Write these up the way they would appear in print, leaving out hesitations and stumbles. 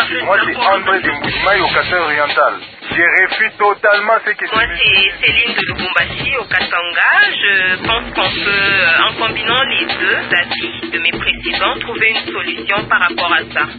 Moi, c'est André de Mbujimayi au Kasai oriental. Je réfute totalement ce que Moi, c'est Céline de Lubumbashi au Katanga. Je pense qu'on peut, en combinant les deux avis de mes précédents, trouver une solution par rapport à ça.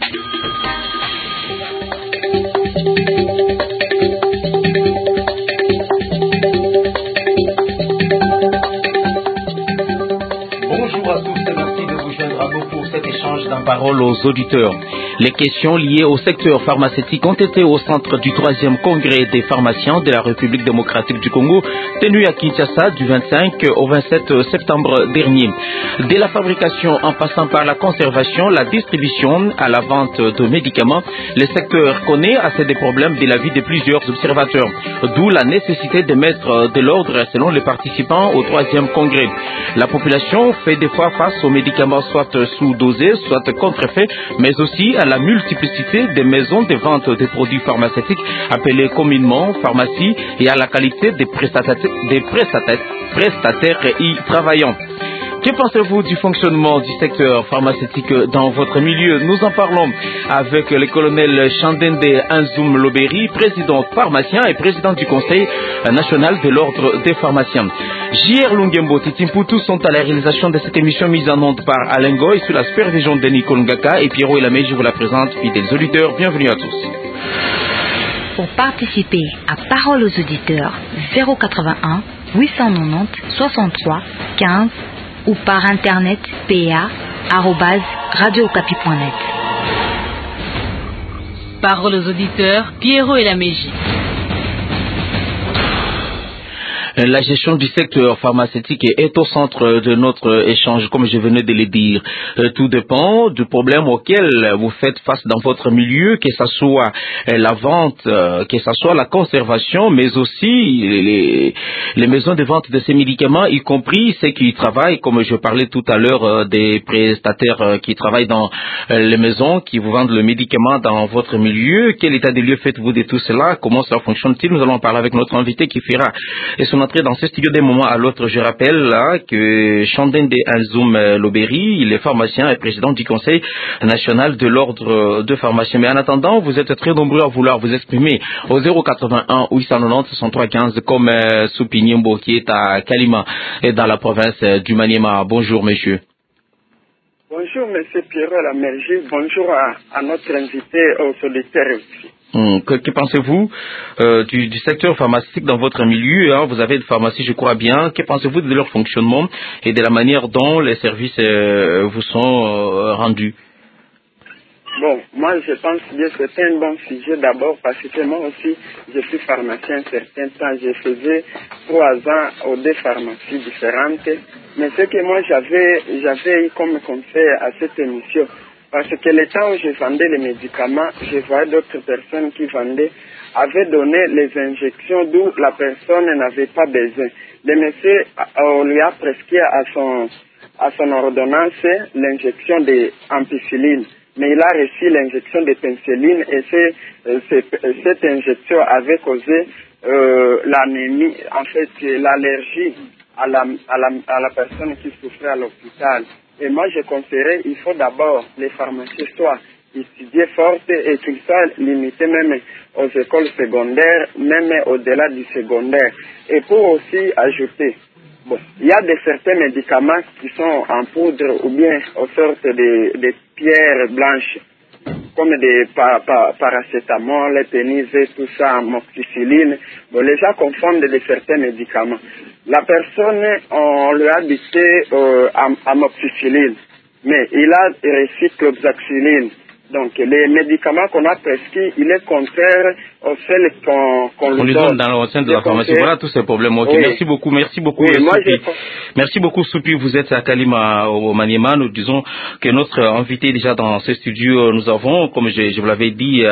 Bonjour à tous et merci de vous joindre à nous pour cet échange d'un parole aux auditeurs. Les questions liées au secteur pharmaceutique ont été au centre du 3e congrès des pharmaciens de la République démocratique du Congo, tenu à Kinshasa du 25 au 27 septembre dernier. Dès la fabrication en passant par la conservation, la distribution à la vente de médicaments, le secteur connaît assez des problèmes de la vie de plusieurs observateurs, d'où la nécessité de mettre de l'ordre selon les participants au 3e congrès. La population fait des fois face aux médicaments soit sous-dosés, soit contrefaits, mais aussi à la multiplicité des maisons de vente des produits pharmaceutiques appelées communément pharmacie et à la qualité des prestataires y travaillant. Que pensez-vous du fonctionnement du secteur pharmaceutique dans votre milieu? Nous en parlons avec le colonel Chandende Anzoum Loberi, président pharmacien et président du Conseil national de l'Ordre des pharmaciens. J.R. Lungembo Titimputu sont à la réalisation de cette émission mise en onde par Alain Goy sous la supervision de Nicole Ngaka et Pierrot Elamé. Je vous la présente, fidèles auditeurs. Bienvenue à tous. Pour participer à Parole aux auditeurs, 081 890 63 15 ou par internet pa@radiocapi.net. Parole aux auditeurs, Pierrot et la Mégie. La gestion du secteur pharmaceutique est au centre de notre échange, comme je venais de le dire. Tout dépend du problème auquel vous faites face dans votre milieu, que ce soit la vente, que ce soit la conservation, mais aussi les maisons de vente de ces médicaments, y compris ceux qui travaillent, comme je parlais tout à l'heure, des prestataires qui travaillent dans les maisons, qui vous vendent le médicament dans votre milieu. Quel état des lieux faites-vous de tout cela? Comment cela fonctionne-t-il? Nous allons parler avec notre invité qui fera son entrée dans ce studio d'un moment à l'autre. Je rappelle là que Chandende Anzoum Loberi, il est pharmacien et président du Conseil national de l'Ordre de pharmaciens. Mais en attendant, vous êtes très nombreux à vouloir vous exprimer au 081 890 63 15 comme Soupiniembo qui est à Kalima et dans la province du Maniema. Bonjour monsieur. Bonjour monsieur Pierrot Lamergie, bonjour à notre invité aux auditeurs aussi. Que pensez-vous du secteur pharmaceutique dans votre milieu, hein? Vous avez une pharmacie, je crois bien. Que pensez-vous de leur fonctionnement et de la manière dont les services vous sont rendus? Bon, moi je pense que c'est un bon sujet d'abord parce que moi aussi je suis pharmacien un certain temps. Je faisais 3 ans aux 2 pharmacies différentes. Mais ce que moi j'avais eu comme conseil à cette émission, parce que le temps où je vendais les médicaments, je voyais d'autres personnes qui vendaient, avaient donné les injections d'où la personne n'avait pas besoin. Le monsieur, on lui a prescrit à son ordonnance l'injection d'ampicilline. Mais il a reçu l'injection de pénicilline et cette injection avait causé l'anémie, en fait l'allergie à la personne qui souffrait à l'hôpital. Et moi, je conseillerais, il faut d'abord, les pharmaciens soient étudiés fortes et qu'ils soient limités même aux écoles secondaires, même au-delà du secondaire. Et pour aussi ajouter, bon, il y a certains médicaments qui sont en poudre ou bien aux sortes de pierres blanches, comme des paracétamol, pénises, tout ça, amoxicilline. Bon, les gens confondent certains médicaments. La personne, on lui a dicté amoxicilline, mais il a reçu cloxaciline. Donc, les médicaments qu'on a prescrits, il est contraire au fait qu'on lui donne dans le sein de la pharmacie. Voilà tous ces problèmes. Okay. Oui. Merci beaucoup. Oui, merci beaucoup, Soupi. Vous êtes à Kalima, au Maniema. Nous disons que notre invité déjà dans ce studio, nous avons, comme je vous l'avais dit,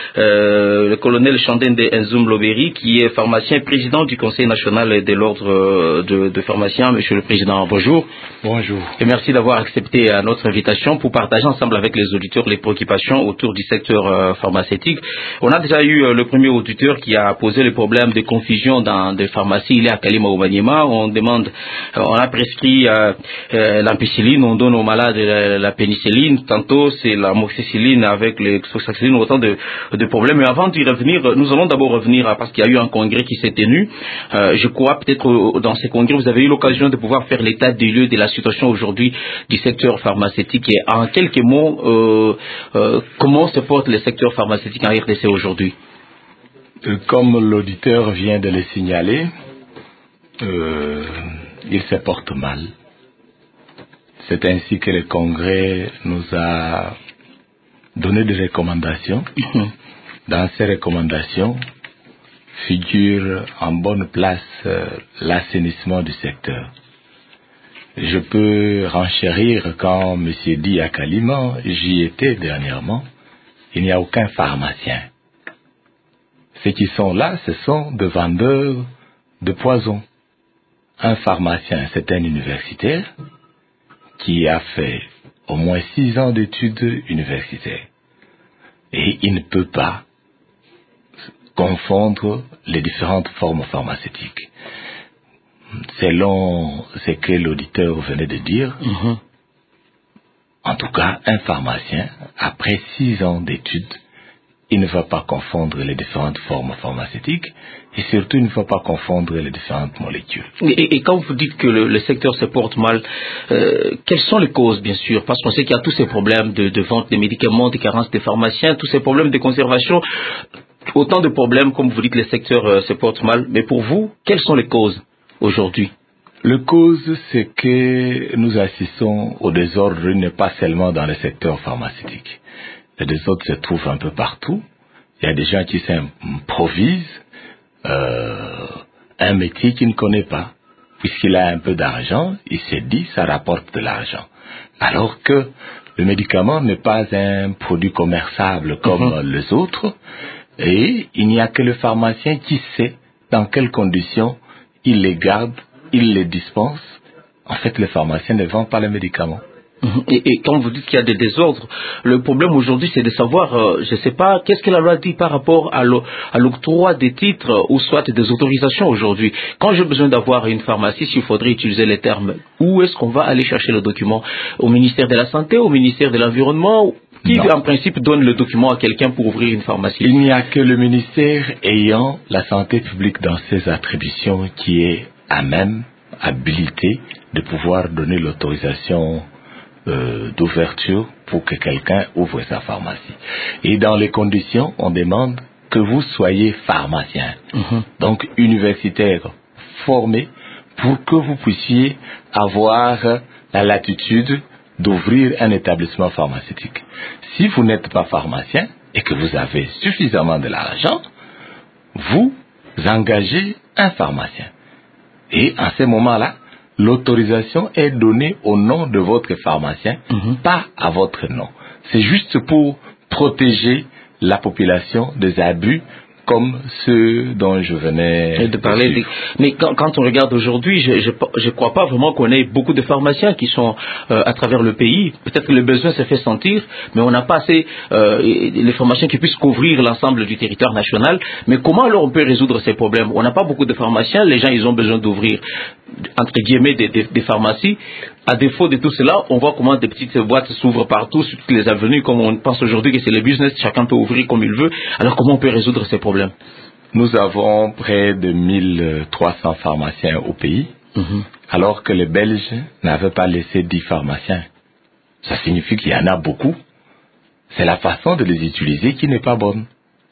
le colonel Chandende Anzoum Loberi, qui est pharmacien, président du Conseil national de l'Ordre de pharmaciens. Monsieur le Président, bonjour. Bonjour. Et merci d'avoir accepté notre invitation pour partager ensemble avec les auditeurs les préoccupations d'innovation autour du secteur pharmaceutique. On a déjà eu le premier auditeur qui a posé le problème de confusion dans des pharmacies. Il est à Kalima au Maniema. On a prescrit l'ampicilline, on donne aux malades la pénicilline. Tantôt, c'est la moxicilline avec les soxacilline, autant de problèmes. Mais avant d'y revenir, nous allons d'abord revenir parce qu'il y a eu un congrès qui s'est tenu. Je crois peut-être dans ces congrès, vous avez eu l'occasion de pouvoir faire l'état des lieux de la situation aujourd'hui du secteur pharmaceutique. Et en quelques mots, comment se porte le secteur pharmaceutique en RDC aujourd'hui? Comme l'auditeur vient de le signaler, il se porte mal. C'est ainsi que le Congrès nous a donné des recommandations. Dans ces recommandations figure en bonne place l'assainissement du secteur. Je peux renchérir quand M. dit à Kalima, j'y étais dernièrement, il n'y a aucun pharmacien. Ceux qui sont là, ce sont des vendeurs de poison. Un pharmacien, c'est un universitaire qui a fait au moins 6 ans d'études universitaires. Et il ne peut pas confondre les différentes formes pharmaceutiques. Selon ce que l'auditeur venait de dire, en tout cas, un pharmacien, après 6 ans d'études, il ne va pas confondre les différentes formes pharmaceutiques et surtout il ne va pas confondre les différentes molécules. Et quand vous dites que le secteur se porte mal, quelles sont les causes, bien sûr? Parce qu'on sait qu'il y a tous ces problèmes de vente des médicaments, des carences des pharmaciens, tous ces problèmes de conservation, autant de problèmes, comme vous dites, le secteur se porte mal. Mais pour vous, quelles sont les causes aujourd'hui? Les causes, c'est que nous assistons au désordre, n'est pas seulement dans le secteur pharmaceutique. Le désordre se trouve un peu partout. Il y a des gens qui s'improvisent un métier qu'il ne connaît pas. Puisqu'il a un peu d'argent, il s'est dit ça rapporte de l'argent. Alors que le médicament n'est pas un produit commerçable comme les autres. Et il n'y a que le pharmacien qui sait dans quelles conditions il les garde, il les dispense. En fait, le pharmacien ne vend pas les médicaments. Et quand vous dites qu'il y a des désordres, le problème aujourd'hui c'est de savoir, je ne sais pas, qu'est-ce que la loi dit par rapport à l'octroi des titres ou soit des autorisations aujourd'hui. Quand j'ai besoin d'avoir une pharmacie, s'il faudrait utiliser les termes, où est-ce qu'on va aller chercher le document? Au ministère de la Santé, au ministère de l'Environnement? Qui en principe donne le document à quelqu'un pour ouvrir une pharmacie? Il n'y a que le ministère ayant la santé publique dans ses attributions qui est à même, habilité de pouvoir donner l'autorisation d'ouverture pour que quelqu'un ouvre sa pharmacie. Et dans les conditions, on demande que vous soyez pharmacien, donc universitaire formé, pour que vous puissiez avoir la latitude d'ouvrir un établissement pharmaceutique. Si vous n'êtes pas pharmacien et que vous avez suffisamment de l'argent, vous engagez un pharmacien. Et à ce moment-là, l'autorisation est donnée au nom de votre pharmacien, pas à votre nom. C'est juste pour protéger la population des abus comme ceux dont je venais de parler. Mais quand on regarde aujourd'hui, je crois pas vraiment qu'on ait beaucoup de pharmaciens qui sont à travers le pays. Peut-être que le besoin se fait sentir, mais on n'a pas assez les pharmaciens qui puissent couvrir l'ensemble du territoire national. Mais comment alors on peut résoudre ces problèmes? On n'a pas beaucoup de pharmaciens, les gens ils ont besoin d'ouvrir entre guillemets des pharmacies. À défaut de tout cela, on voit comment des petites boîtes s'ouvrent partout sur toutes les avenues, comme on pense aujourd'hui que c'est le business, chacun peut ouvrir comme il veut. Alors comment on peut résoudre ces problèmes? Nous avons près de 1300 pharmaciens au pays, alors que les Belges n'avaient pas laissé 10 pharmaciens. Ça signifie qu'il y en a beaucoup. C'est la façon de les utiliser qui n'est pas bonne.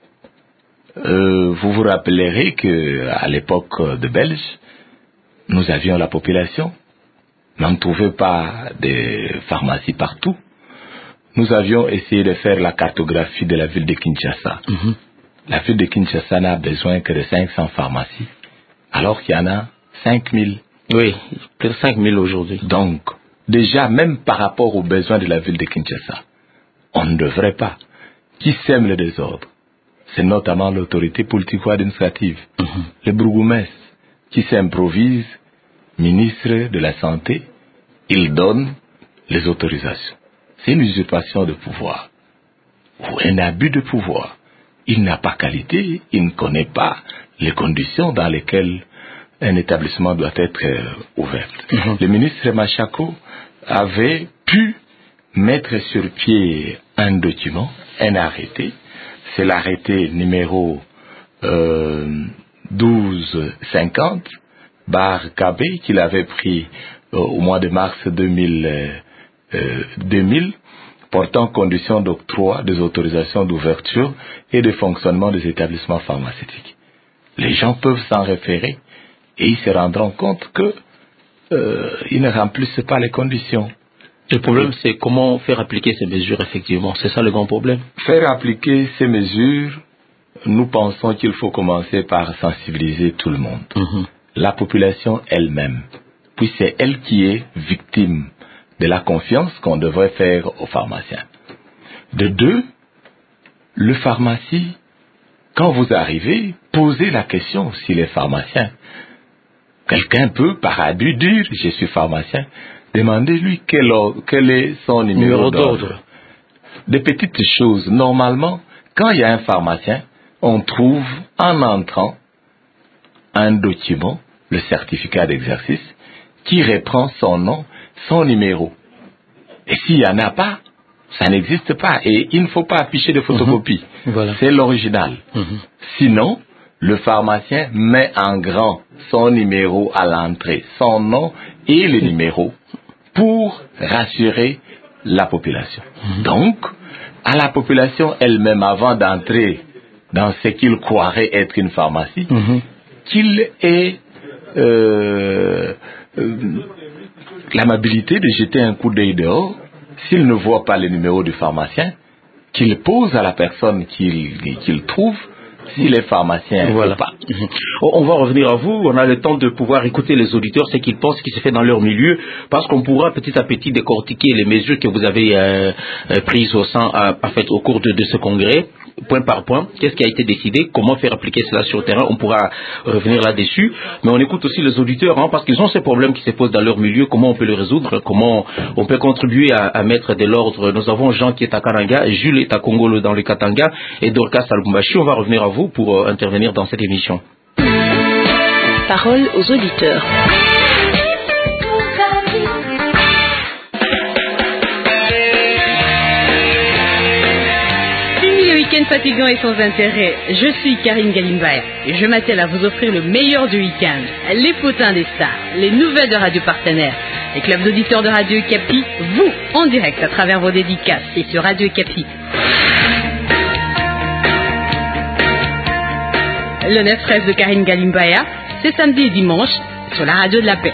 Vous vous rappellerez qu'à l'époque de Belges, nous avions la population. Mais on ne trouvait pas de pharmacie partout. Nous avions essayé de faire la cartographie de la ville de Kinshasa. La ville de Kinshasa n'a besoin que de 500 pharmacies, alors qu'il y en a 5000. Oui, plus de 5000 aujourd'hui. Donc, déjà, même par rapport aux besoins de la ville de Kinshasa, on ne devrait pas. Qui sème le désordre? C'est notamment l'autorité politico-administrative, le bourgmestre, qui s'improvise ministre de la Santé, il donne les autorisations. C'est une usurpation de pouvoir. ou un abus de pouvoir. Il n'a pas qualité, il ne connaît pas les conditions dans lesquelles un établissement doit être ouvert. Le ministre Machako avait pu mettre sur pied un document, un arrêté. C'est l'arrêté numéro 1250/KB qu'il avait pris au mois de mars 2000 portant conditions d'octroi des autorisations d'ouverture et de fonctionnement des établissements pharmaceutiques. Les gens peuvent s'en référer et ils se rendront compte que ils ne remplissent pas les conditions. Le problème, c'est comment faire appliquer ces mesures, effectivement. C'est ça le grand problème. Faire appliquer ces mesures, nous pensons qu'il faut commencer par sensibiliser tout le monde. La population elle-même. Puis c'est elle qui est victime de la confiance qu'on devrait faire aux pharmaciens. De deux, le pharmacie, quand vous arrivez, posez la question si les pharmaciens. Quelqu'un peut, par abus, dire « je suis pharmacien ». Demandez-lui quel est son numéro d'ordre. Des petites choses. Normalement, quand il y a un pharmacien, on trouve en entrant un document, le certificat d'exercice, qui reprend son nom, son numéro. Et s'il n'y en a pas, ça n'existe pas. Et il ne faut pas afficher de photocopie. Voilà. C'est l'original. Sinon, le pharmacien met en grand son numéro à l'entrée, son nom et le numéro, pour rassurer la population. Donc, à la population elle-même, avant d'entrer dans ce qu'il croirait être une pharmacie, qu'il ait l'amabilité de jeter un coup d'œil dehors, s'il ne voit pas le numéro du pharmacien, qu'il pose à la personne qu'il trouve, s'il est pharmacien ou pas. On va revenir à vous. On a le temps de pouvoir écouter les auditeurs, ce qu'ils pensent qui se fait dans leur milieu, parce qu'on pourra petit à petit décortiquer les mesures que vous avez prises au cours de ce congrès, point par point. Qu'est-ce qui a été décidé, comment faire appliquer cela sur le terrain, on pourra revenir là-dessus. Mais on écoute aussi les auditeurs, parce qu'ils ont ces problèmes qui se posent dans leur milieu, comment on peut les résoudre, comment on peut contribuer à mettre de l'ordre. Nous avons Jean qui est à Kananga, Jules est à Congolo dans le Katanga et Dorcas à Lubumbashi. On va revenir à vous pour intervenir dans cette émission. Parole aux auditeurs. Fini le week-end fatigant et sans intérêt. Je suis Karine Galimbaya et je m'attelle à vous offrir le meilleur du week-end. Les potins des stars, les nouvelles de radio partenaires, les clubs d'auditeurs de Radio Okapi, vous en direct à travers vos dédicaces et sur Radio Okapi. Le 9-13 de Karine Galimbaya, c'est samedi et dimanche sur la radio de la paix.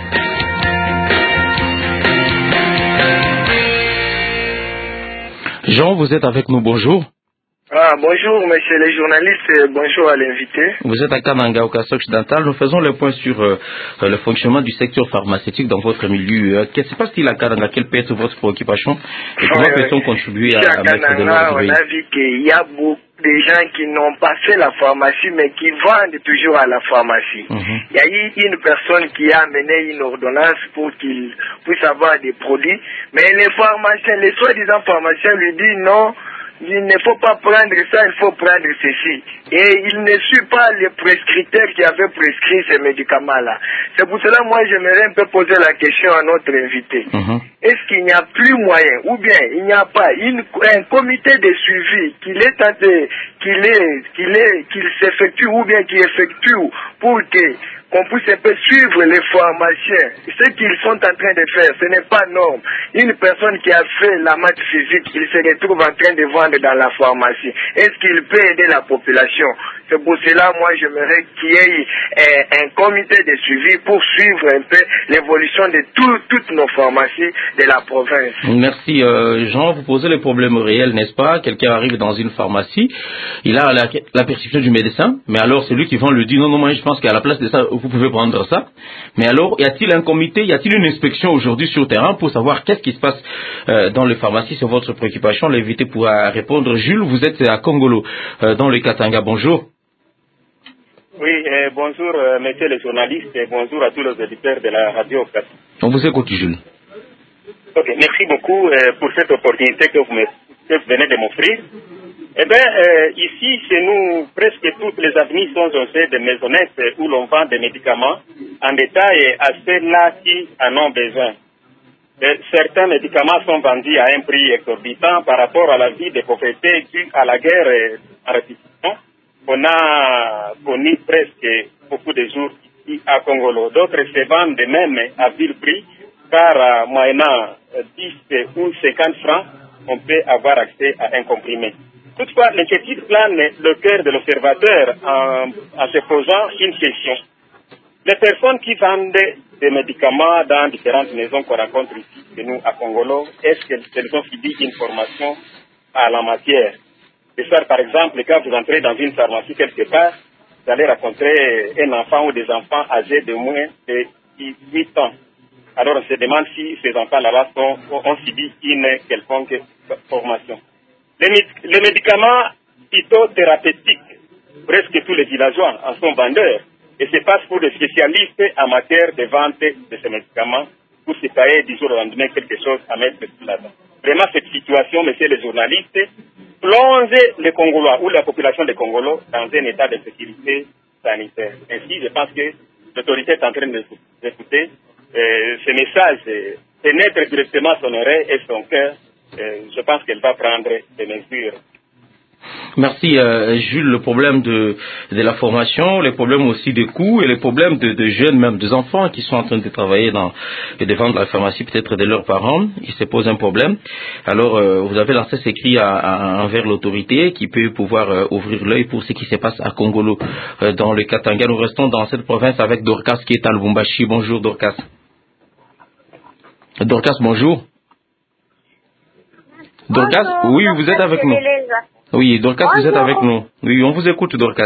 Jean, vous êtes avec nous, bonjour. Bonjour, monsieur les journalistes, et bonjour à l'invité. Vous êtes à Kananga, au Kassai occidental. Nous faisons le point sur le fonctionnement du secteur pharmaceutique dans votre milieu. Qu'est-ce qui se passe-t-il à Kananga? Quelle peut être votre préoccupation? Et comment peut-on contribuer à mettre de l'ordre? On a vu qu'il y a beaucoup de gens qui n'ont pas fait la pharmacie, mais qui vendent toujours à la pharmacie. Il y a eu une personne qui a amené une ordonnance pour qu'il puisse avoir des produits, mais les pharmaciens, les soi-disant pharmaciens lui disent non, il ne faut pas prendre ça, il faut prendre ceci. Et il ne suit pas les prescripteurs qui avaient prescrit ces médicaments-là. C'est pour cela, moi, j'aimerais un peu poser la question à notre invité. Est-ce qu'il n'y a plus moyen, ou bien il n'y a pas un comité de suivi qu'il s'effectue, ou bien qui effectue pour qu'on puisse un peu suivre les pharmaciens. Ce qu'ils sont en train de faire, ce n'est pas norme. Une personne qui a fait la maths physique, il se retrouve en train de vendre dans la pharmacie. Est-ce qu'il peut aider la population? C'est pour cela, moi, j'aimerais qu'il y ait un comité de suivi pour suivre un peu l'évolution de toutes nos pharmacies de la province. Merci, Jean. Vous posez les problèmes réels, n'est-ce pas? Quelqu'un arrive dans une pharmacie, il a la prescription du médecin, mais alors celui qui vend lui dit non, moi, je pense qu'à la place de ça, vous pouvez prendre ça. Mais alors, y a-t-il un comité, y a-t-il une inspection aujourd'hui sur le terrain pour savoir qu'est-ce qui se passe dans les pharmacies? C'est votre préoccupation. L'invité pourra répondre. Jules, vous êtes à Congolo, dans le Katanga. Bonjour. Oui, bonjour, messieurs les journalistes, et bonjour à tous les auditeurs de la radio. On vous écoute, Jules. Ok, merci beaucoup pour cette opportunité que vous venez de m'offrir. Eh bien, ici, chez nous, presque toutes les avenues sont aussi des maisonnettes où l'on vend des médicaments en détail à ceux-là qui en ont besoin. Certains médicaments sont vendus à un prix exorbitant par rapport à la vie de pauvreté due à la guerre en répétition. On a connu presque beaucoup de jours ici à Congolo. D'autres se vendent même à vil prix, car moyennant 10 ou 50 francs, on peut avoir accès à un comprimé. Toutefois, l'inquiétude plane le cœur de l'observateur en se posant une question. Les personnes qui vendent des médicaments dans différentes maisons qu'on rencontre ici chez nous à Congolo, est-ce qu'elles ont subi une formation à la matière? De faire, par exemple, quand vous entrez dans une pharmacie quelque part, vous allez rencontrer un enfant ou des enfants âgés de moins de 18 ans. Alors on se demande si ces enfants là-bas ont subi une quelconque formation. Les médicaments phytothérapeutiques, presque tous les villageois en sont vendeurs. Et se passe pour des spécialistes en matière de vente de ces médicaments pour se tailler du jour au lendemain quelque chose à mettre sur la table. Vraiment, cette situation, messieurs les journalistes, plonge les Congolais ou la population des Congolais dans un état de sécurité sanitaire. Ainsi, je pense que l'autorité est en train d'écouter ce message, pénètre directement son oreille et son cœur. Je pense qu'elle va prendre des mesures. Merci Jules. Le problème de la formation, les problèmes aussi des coûts et les problèmes de jeunes, même des enfants qui sont en train de travailler et de vendre la pharmacie peut-être de leurs parents, il se pose un problème. Alors vous avez lancé ces cris envers l'autorité qui peut pouvoir ouvrir l'œil pour ce qui se passe à Congolo dans le Katanga. Nous restons dans cette province avec Dorcas qui est à Lubumbashi. Bonjour Dorcas. Dorcas, bonjour. Dorcas, bonjour. Oui, vous êtes avec nous. Oui, Dorcas, bonjour. Vous êtes avec nous. Oui, on vous écoute, Dorcas.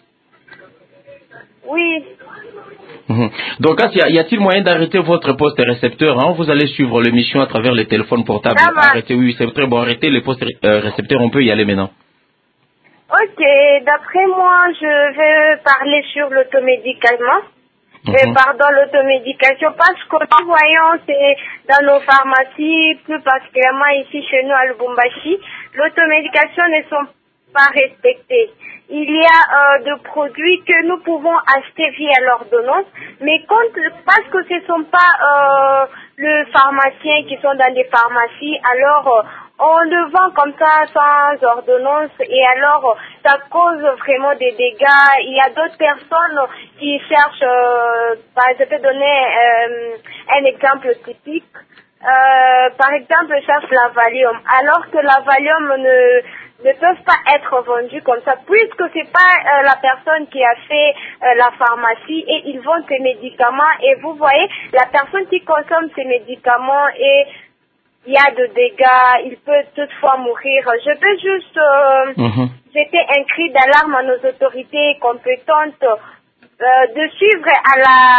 Oui. Dorcas, y a-t-il moyen d'arrêter votre poste récepteur, hein? Vous allez suivre l'émission à travers les téléphones portables. Arrêtez, oui, c'est très bon. Arrêtez les postes récepteurs, on peut y aller maintenant. Ok, d'après moi, je vais parler sur l'automédicalement. Pardon, l'automédication, parce que nous voyons, c'est dans nos pharmacies, plus particulièrement ici chez nous à Lubumbashi, l'automédication ne sont pas respectées. Il y a des produits que nous pouvons acheter via l'ordonnance, mais parce que ce ne sont pas les pharmaciens qui sont dans des pharmacies, alors on le vend comme ça sans ordonnance et alors ça cause vraiment des dégâts. Il y a d'autres personnes qui cherchent, je peux donner un exemple typique. Par exemple, cherchent la Valium, alors que la Valium ne peuvent pas être vendus comme ça, puisque c'est pas la personne qui a fait la pharmacie et ils vendent ces médicaments et vous voyez, la personne qui consomme ces médicaments et il y a de dégâts, il peut toutefois mourir. Je peux juste jeter un cri d'alarme à nos autorités compétentes de suivre à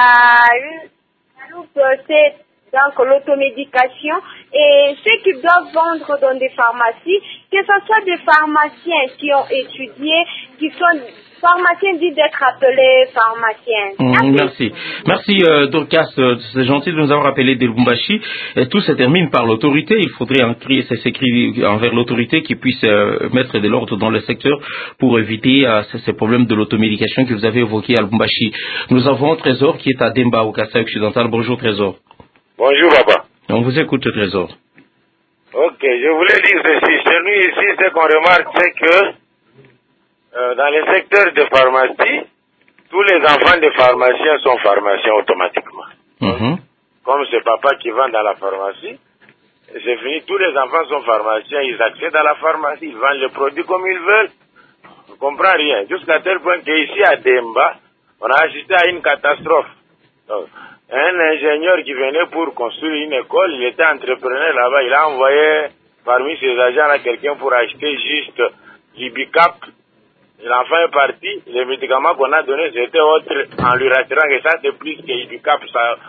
la loupe donc l'automédication et ceux qui doivent vendre dans des pharmacies, que ce soit des pharmaciens qui ont étudié, qui sont pharmaciens dits d'être appelés pharmaciens. Merci Dorcas, c'est gentil de nous avoir rappelé de Lubumbashi. Tout se termine par l'autorité. Il faudrait ces cris envers l'autorité qui puisse mettre de l'ordre dans le secteur pour éviter ces problèmes de l'automédication que vous avez évoqués à Lubumbashi. Nous avons Trésor qui est à Demba au Kasaï occidental. Bonjour Trésor. Bonjour papa. On vous écoute Trésor. Ok, je voulais dire ceci. Chez nous ici, ce qu'on remarque, c'est que dans les secteurs de pharmacie, tous les enfants des pharmaciens sont pharmaciens automatiquement. Comme ce papa qui vend dans la pharmacie, c'est fini, tous les enfants sont pharmaciens, ils accèdent à la pharmacie, ils vendent les produits comme ils veulent. On ne comprend rien. Jusqu'à tel point qu'ici à Demba, on a assisté à une catastrophe. Donc, un ingénieur qui venait pour construire une école, il était entrepreneur là-bas, il a envoyé parmi ses agents là quelqu'un pour acheter juste l'Ibicap. L'enfant est parti, les médicaments qu'on a donnés c'était autre, en lui rassurant que ça c'est plus que Ibicap,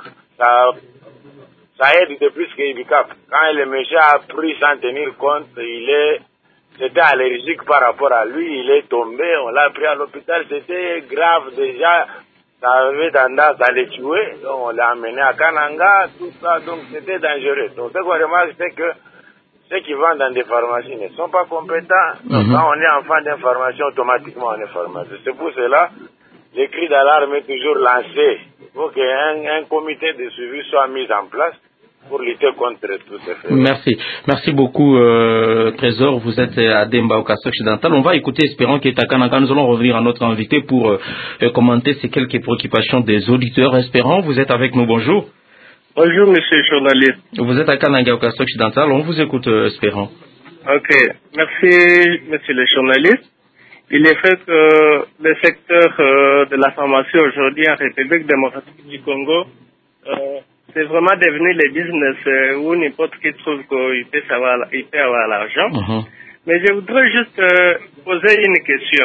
ça aide de plus que Ibicap. Quand le monsieur a pris sans tenir compte, c'était allergique par rapport à lui, il est tombé, on l'a pris à l'hôpital, c'était grave déjà. Ça avait tendance à les tuer, donc on l'a amené à Kananga, tout ça, donc c'était dangereux. Donc ce qu'on remarque, c'est que ceux qui vendent dans des pharmacies ne sont pas compétents. Donc, quand on est enfant d'information, automatiquement on est pharmacien. C'est pour cela, les cris d'alarme est toujours lancé. Il faut qu'un comité de suivi soit mis en place pour lutter contre tous ces faits. Merci beaucoup, Trésor. Vous êtes à Demba au Kassai occidental. On va écouter Espérant qui est à Kananga. Nous allons revenir à notre invité pour commenter ces quelques préoccupations des auditeurs. Espérant, vous êtes avec nous. Bonjour. Bonjour, monsieur le journaliste. Vous êtes à Kananga au Kassai occidental. On vous écoute, Espérant. Ok. Merci, monsieur le journaliste. Il est fait que le secteur de la pharmacie aujourd'hui en République démocratique du Congo, c'est vraiment devenu le business où n'importe qui trouve qu'il peut avoir l'argent. Mais je voudrais juste poser une question.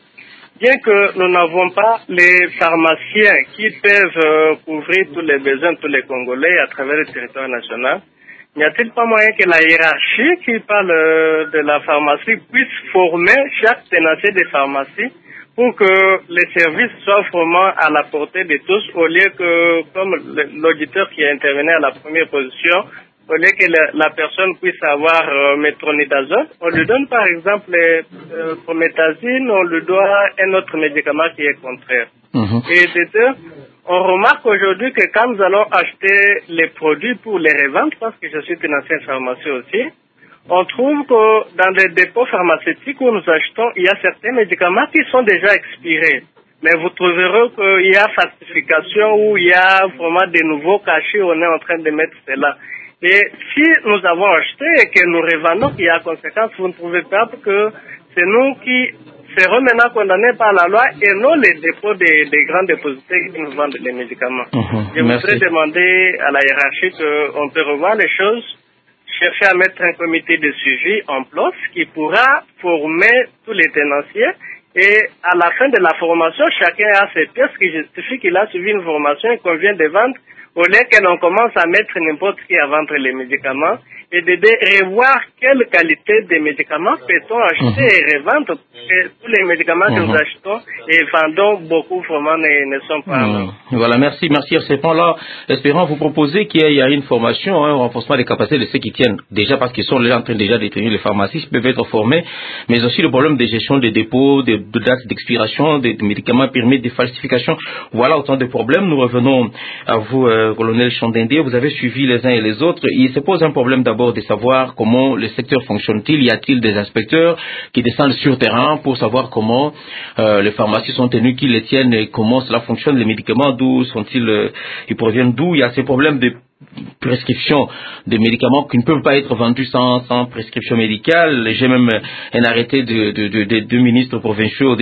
Bien que nous n'avons pas les pharmaciens qui peuvent couvrir tous les besoins de tous les Congolais à travers le territoire national, n'y a-t-il pas moyen que la hiérarchie qui parle de la pharmacie puisse former chaque tenancier des pharmacies pour que les services soient vraiment à la portée de tous, au lieu que, comme l'auditeur qui est intervenu à la première position, au lieu que la personne puisse avoir métronidazole, on lui donne par exemple prométhazine, on lui doit un autre médicament qui est contraire. Et de deux, on remarque aujourd'hui que quand nous allons acheter les produits pour les revendre, parce que je suis une ancienne pharmacie aussi, on trouve que dans les dépôts pharmaceutiques où nous achetons, il y a certains médicaments qui sont déjà expirés. Mais vous trouverez qu'il y a falsification ou il y a vraiment des nouveaux cachets, on est en train de mettre cela. Et si nous avons acheté et que nous revendons, qu'il y a conséquence, vous ne trouvez pas que c'est nous qui seront maintenant condamnés par la loi et non les dépôts des grands dépositaires qui nous vendent les médicaments. Je voudrais demander à la hiérarchie qu'on peut revoir les choses, chercher à mettre un comité de suivi en place qui pourra former tous les tenanciers et à la fin de la formation, chacun a ses pièces qui justifient qu'il a suivi une formation et qu'on vient de vendre au lieu que l'on commence à mettre n'importe qui à vendre les médicaments et de revoir quelle qualité de médicaments peut-on acheter et revendre. Et tous les médicaments que nous achetons et vendons beaucoup vraiment ne sont pas... Voilà, merci à ce point-là. Espérons vous proposer qu'il y a une formation, un renforcement des capacités de ceux qui tiennent déjà parce qu'ils sont déjà en train déjà de tenir les pharmacistes peuvent être formés, mais aussi le problème de gestion des dépôts, de dates d'expiration, des médicaments périmés, des falsifications. Voilà autant de problèmes. Nous revenons à vous, colonel Chandendé. Vous avez suivi les uns et les autres. Il se pose un problème d'abord de savoir comment le secteur fonctionne-t-il. Y a-t-il des inspecteurs qui descendent sur terrain pour savoir comment les pharmacies sont tenues, qui les tiennent et comment cela fonctionne, les médicaments, d'où sont-ils, ils proviennent d'où. Il y a ces problèmes de prescription des médicaments qui ne peuvent pas être vendus sans prescription médicale. J'ai même un arrêté de deux ministres provinciaux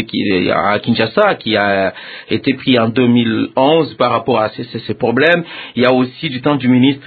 à Kinshasa qui a été pris en 2011 par rapport à ces problèmes. Il y a aussi du temps du ministre,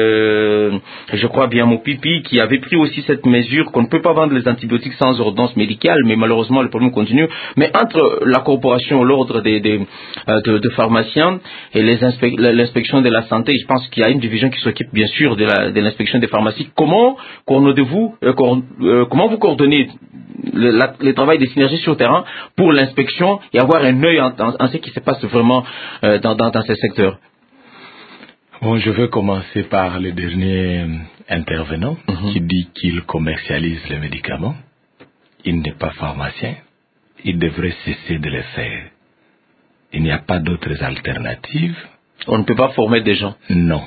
je crois bien Mopipi, qui avait pris aussi cette mesure qu'on ne peut pas vendre les antibiotiques sans ordonnance médicale, mais malheureusement le problème continue. Mais entre la corporation, l'ordre de pharmaciens et l'inspection de la santé, je pense qu'il y a une division qui s'occupe bien sûr de l'inspection des pharmacies. Comment vous coordonnez le travail des synergies sur terrain pour l'inspection et avoir un œil en ce qui se passe vraiment dans ces secteurs? Bon, je vais commencer par le dernier intervenant qui dit qu'il commercialise les médicaments. Il n'est pas pharmacien. Il devrait cesser de le faire. Il n'y a pas d'autres alternatives. On ne peut pas former des gens. Non.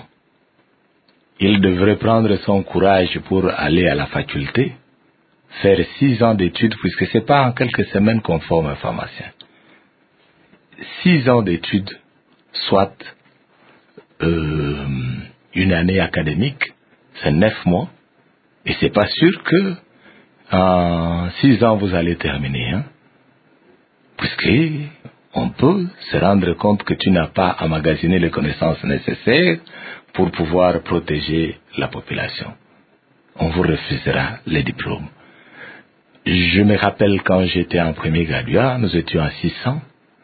Il devrait prendre son courage pour aller à la faculté, faire 6 ans d'études, puisque c'est pas en quelques semaines qu'on forme un pharmacien. 6 ans d'études, soit une année académique, c'est 9 mois, et c'est pas sûr que en 6 ans vous allez terminer, puisque on peut se rendre compte que tu n'as pas emmagasiné les connaissances nécessaires pour pouvoir protéger la population. On vous refusera les diplômes. Je me rappelle quand j'étais en premier graduat, nous étions à 600.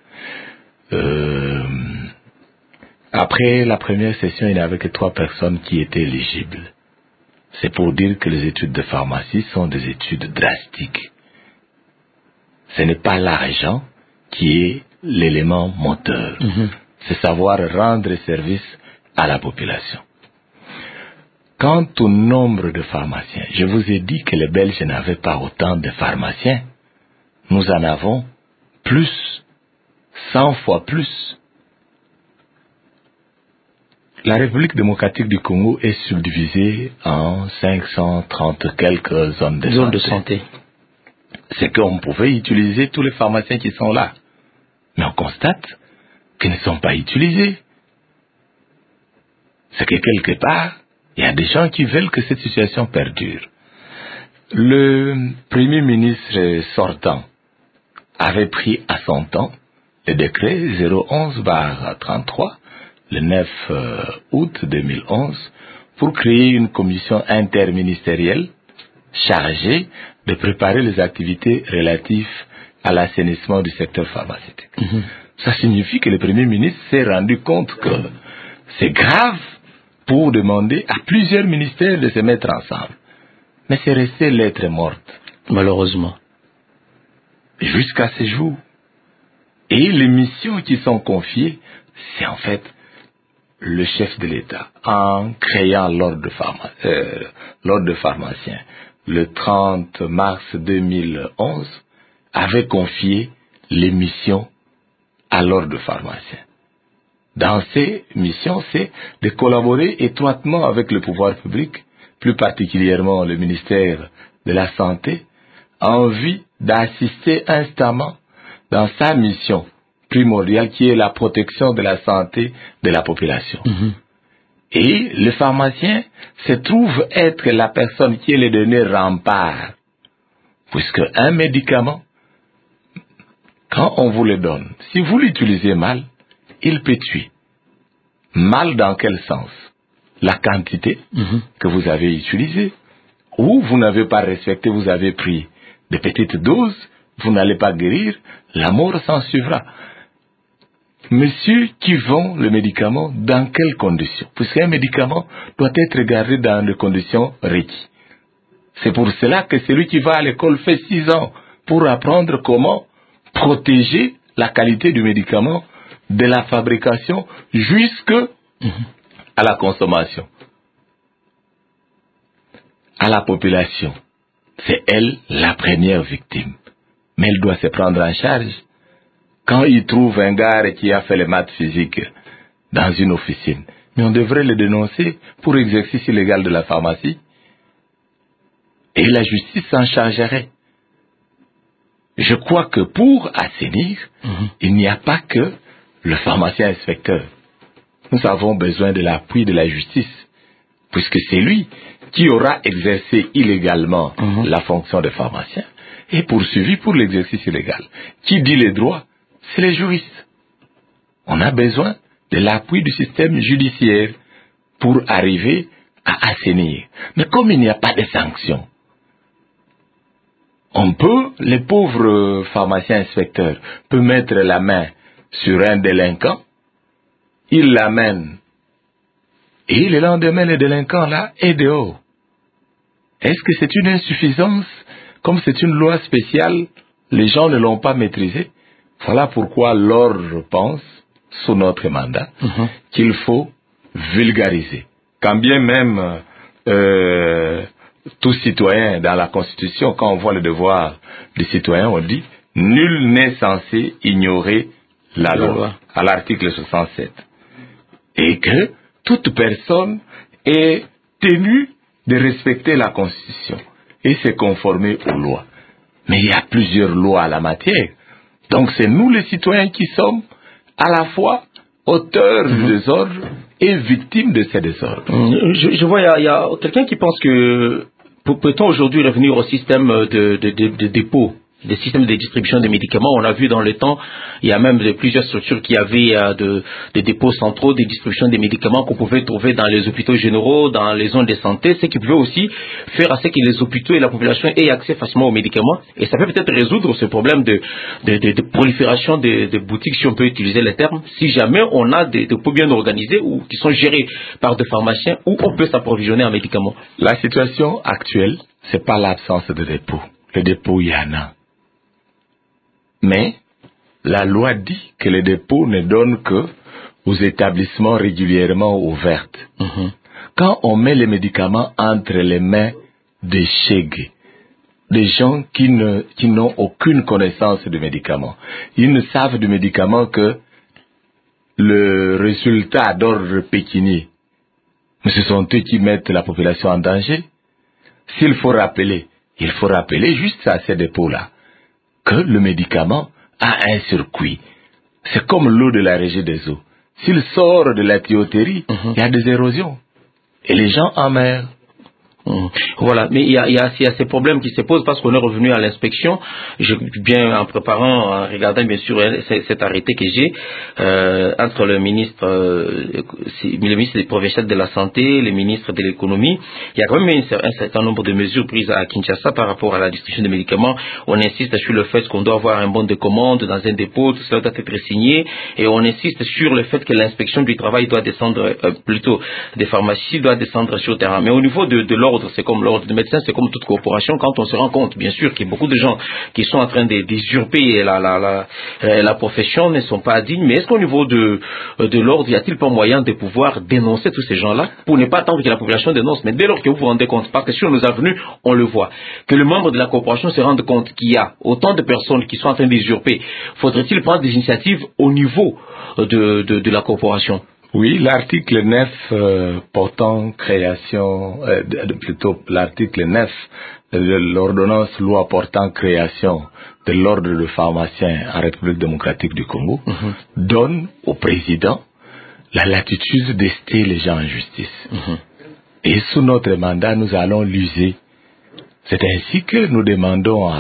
Après la première session, il n'y avait que 3 personnes qui étaient éligibles. C'est pour dire que les études de pharmacie sont des études drastiques. Ce n'est pas l'argent qui est l'élément moteur. C'est savoir rendre service à la population. Quant au nombre de pharmaciens, je vous ai dit que les Belges n'avaient pas autant de pharmaciens. Nous en avons plus, 100 fois plus. La République démocratique du Congo est subdivisée en 530 quelques zones de santé. C'est qu'on pouvait utiliser tous les pharmaciens qui sont là. Mais on constate qu'ils ne sont pas utilisés. C'est que quelque part, il y a des gens qui veulent que cette situation perdure. Le Premier ministre sortant avait pris à son temps le décret 011/33 le 9 août 2011 pour créer une commission interministérielle chargée de préparer les activités relatives à l'assainissement du secteur pharmaceutique. Ça signifie que le Premier ministre s'est rendu compte que c'est grave pour demander à plusieurs ministères de se mettre ensemble. Mais c'est resté lettre morte. Malheureusement. Jusqu'à ce jour. Et les missions qui sont confiées, c'est en fait le chef de l'État, en créant l'ordre de pharmaciens, le 30 mars 2011, avait confié les missions à l'ordre de pharmaciens. Dans ces missions, c'est de collaborer étroitement avec le pouvoir public, plus particulièrement le ministère de la Santé, en vue d'assister instamment dans sa mission primordiale qui est la protection de la santé de la population. Et le pharmacien se trouve être la personne qui est le dernier rempart, puisque un médicament, quand on vous le donne, si vous l'utilisez mal, il peut tuer. Mal dans quel sens? La quantité que vous avez utilisée, ou vous n'avez pas respecté, vous avez pris de petites doses, vous n'allez pas guérir, la mort s'en suivra. Monsieur qui vend le médicament, dans quelles conditions? Puisqu'un médicament doit être gardé dans des conditions requises. C'est pour cela que celui qui va à l'école fait 6 ans pour apprendre comment protéger la qualité du médicament de la fabrication jusqu'à la consommation. À la population, c'est elle la première victime. Mais elle doit se prendre en charge. Quand il trouve un gars qui a fait les maths physiques dans une officine, mais on devrait le dénoncer pour exercice illégal de la pharmacie. Et la justice s'en chargerait. Je crois que pour assainir, il n'y a pas que le pharmacien inspecteur. Nous avons besoin de l'appui de la justice, puisque c'est lui qui aura exercé illégalement la fonction de pharmacien et poursuivi pour l'exercice illégal. Qui dit les droits? C'est les juristes. On a besoin de l'appui du système judiciaire pour arriver à assainir. Mais comme il n'y a pas de sanctions, le pauvre pharmacien inspecteur peut mettre la main sur un délinquant, il l'amène, et le lendemain le délinquant là est dehors. Est-ce que c'est une insuffisance? Comme c'est une loi spéciale, les gens ne l'ont pas maîtrisée. Voilà pourquoi l'ordre pense, sous notre mandat, qu'il faut vulgariser. Quand bien même tout citoyen dans la Constitution, quand on voit le devoir du citoyen, on dit « Nul n'est censé ignorer la loi » à l'article 67. Et que toute personne est tenue de respecter la Constitution et se conformer aux lois. Mais il y a plusieurs lois à la matière. Donc c'est nous les citoyens qui sommes à la fois auteurs du désordre et victimes de ces désordres. Je vois, il y a quelqu'un qui pense que peut-on aujourd'hui revenir au système de dépôt, des systèmes de distribution des médicaments? On a vu dans le temps, il y a même plusieurs structures qui avaient des dépôts centraux de distribution des médicaments qu'on pouvait trouver dans les hôpitaux généraux, dans les zones de santé, ce qui pouvait aussi faire à ce que les hôpitaux et la population aient accès facilement aux médicaments. Et ça peut peut-être résoudre ce problème de prolifération de boutiques, si on peut utiliser le terme, si jamais on a des dépôts bien organisés ou qui sont gérés par des pharmaciens où on peut s'approvisionner en médicaments. La situation actuelle, c'est pas l'absence de dépôts. Le dépôt, il y en a. Mais la loi dit que les dépôts ne donnent que aux établissements régulièrement ouverts. Quand on met les médicaments entre les mains des chègues, des gens qui n'ont aucune connaissance de médicaments, ils ne savent du médicament que le résultat d'ordre pécunier. Mais ce sont eux qui mettent la population en danger. S'il faut rappeler, il faut rappeler juste à ces dépôts-là que le médicament a un circuit. C'est comme l'eau de la régie des eaux. S'il sort de la tuyauterie, il y a des érosions. Et les gens en meurent. Voilà, mais il y a ces problèmes qui se posent parce qu'on est revenu à l'inspection. En regardant bien sûr cet arrêté que j'ai entre le ministre des provincial de la santé, le ministre de l'économie, il y a quand même un certain nombre de mesures prises à Kinshasa par rapport à la distribution de médicaments. On insiste sur le fait qu'on doit avoir un bon de commande dans un dépôt, tout cela doit être signé, et on insiste sur le fait que l'inspection du travail doit descendre, plutôt des pharmacies doit descendre sur le terrain. Mais au niveau de l'ordre, c'est comme l'ordre des médecins, c'est comme toute corporation, quand on se rend compte, bien sûr, qu'il y a beaucoup de gens qui sont en train d'usurper la profession, ne sont pas dignes, mais est-ce qu'au niveau de l'ordre, y a-t-il pas moyen de pouvoir dénoncer tous ces gens-là, pour ne pas attendre que la population dénonce, mais dès lors que vous vous rendez compte, parce que sur nos avenues, on le voit, que le membre de la corporation se rende compte qu'il y a autant de personnes qui sont en train d'usurper, faudrait-il prendre des initiatives au niveau de la corporation? Oui, l'article 9 portant création, l'article 9 de l'ordonnance loi portant création de l'ordre de pharmaciens en République démocratique du Congo donne au président la latitude d'ester les gens en justice. Et sous notre mandat, nous allons l'user. C'est ainsi que nous demandons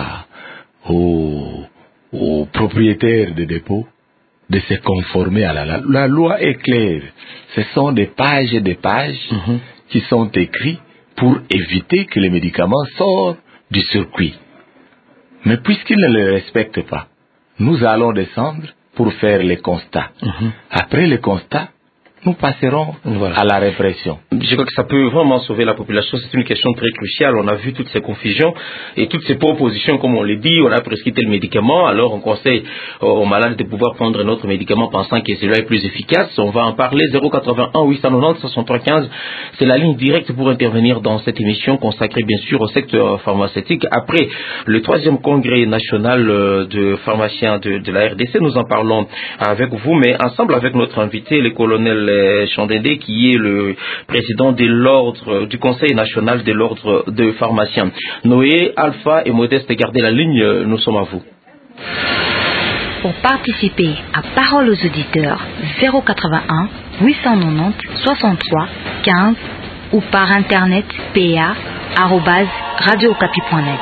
aux propriétaires de dépôts de se conformer à la loi. La loi est claire. Ce sont des pages et des pages qui sont écrites pour éviter que les médicaments sortent du circuit. Mais puisqu'ils ne le respectent pas, nous allons descendre pour faire les constats. Après les constats, nous passerons à la répression. Je crois que ça peut vraiment sauver la population. C'est une question très cruciale. On a vu toutes ces confusions et toutes ces propositions, comme on l'a dit. On a prescrit tel médicament. Alors, on conseille aux malades de pouvoir prendre notre médicament pensant que celui-là est plus efficace. On va en parler. 081 890 63 15. C'est la ligne directe pour intervenir dans cette émission consacrée, bien sûr, au secteur pharmaceutique. Après le 3e congrès national de pharmaciens de la RDC, nous en parlons avec vous, mais ensemble avec notre invité, le colonel Chandendé, qui est le président de l'ordre du Conseil national de l'ordre de pharmaciens. Noé, Alpha et Modeste, gardez la ligne, nous sommes à vous. Pour participer à Parole aux auditeurs, 081 890 63 15 ou par internet pa@radiocapi.net.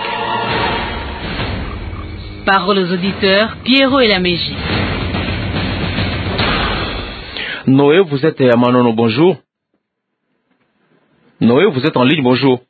Parole aux auditeurs, Pierrot et la Mégie. Noé, vous êtes à Manono, bonjour. Noé, vous êtes en ligne, bonjour.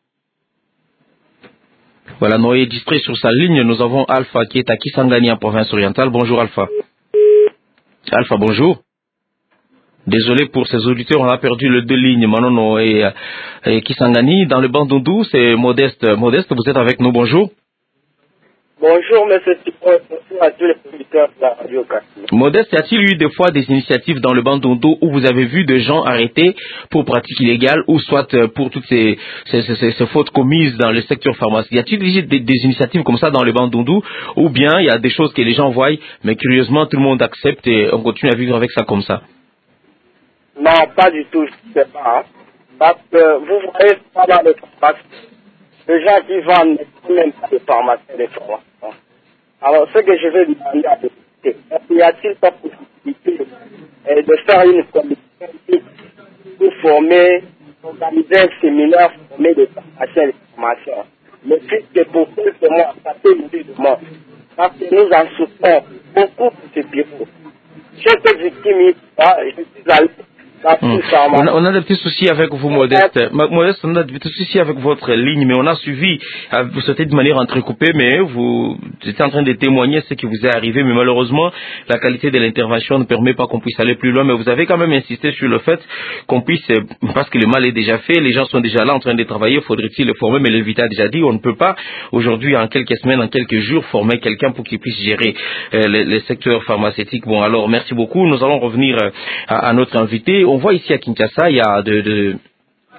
Voilà, Noé est distrait sur sa ligne. Nous avons Alpha qui est à Kisangani en province orientale. Bonjour Alpha. Alpha, bonjour. Désolé pour ces auditeurs, on a perdu les deux lignes, Manono et Kisangani. Dans le Bandundu, c'est Modeste. Modeste, vous êtes avec nous, bonjour. Bonjour, monsieur Thibault, bonjour à tous les auditeurs de la radio Capi. Modeste, y a-t-il eu des fois des initiatives dans le Bandundu où vous avez vu des gens arrêtés pour pratiques illégales ou soit pour toutes ces fautes commises dans le secteur pharmaceutique? Y a-t-il des initiatives comme ça dans le Bandundu ou bien il y a des choses que les gens voient mais curieusement tout le monde accepte et on continue à vivre avec ça comme ça? Non, pas du tout, je ne sais pas. Parce que vous voyez pas dans les pharmacies. Les gens qui vendent ne font même pas de pharmacie de formation. Alors, ce que je vais demander à l'autorité, y a-t-il pas possibilité de faire une commission pour organiser un séminaire, former des pharmaciens et des formations? Mais puisque pour quelques mois, ça peut mourir de mort. Parce que nous en souffrons beaucoup de ces bureaux. Chaque victime, je suis allé. On a des petits soucis avec vous, Modeste. Modeste, on a des petits soucis avec votre ligne, mais on a suivi. Vous souhaitez de manière entrecoupée, mais vous étiez en train de témoigner ce qui vous est arrivé. Mais malheureusement, la qualité de l'intervention ne permet pas qu'on puisse aller plus loin. Mais vous avez quand même insisté sur le fait qu'on puisse, parce que le mal est déjà fait, les gens sont déjà là en train de travailler, faudrait-il le former. Mais l'invité a déjà dit, on ne peut pas aujourd'hui, en quelques semaines, en quelques jours, former quelqu'un pour qu'il puisse gérer les secteurs pharmaceutiques. Bon, alors, merci beaucoup. Nous allons revenir à notre invité. On voit ici à Kinshasa, il y a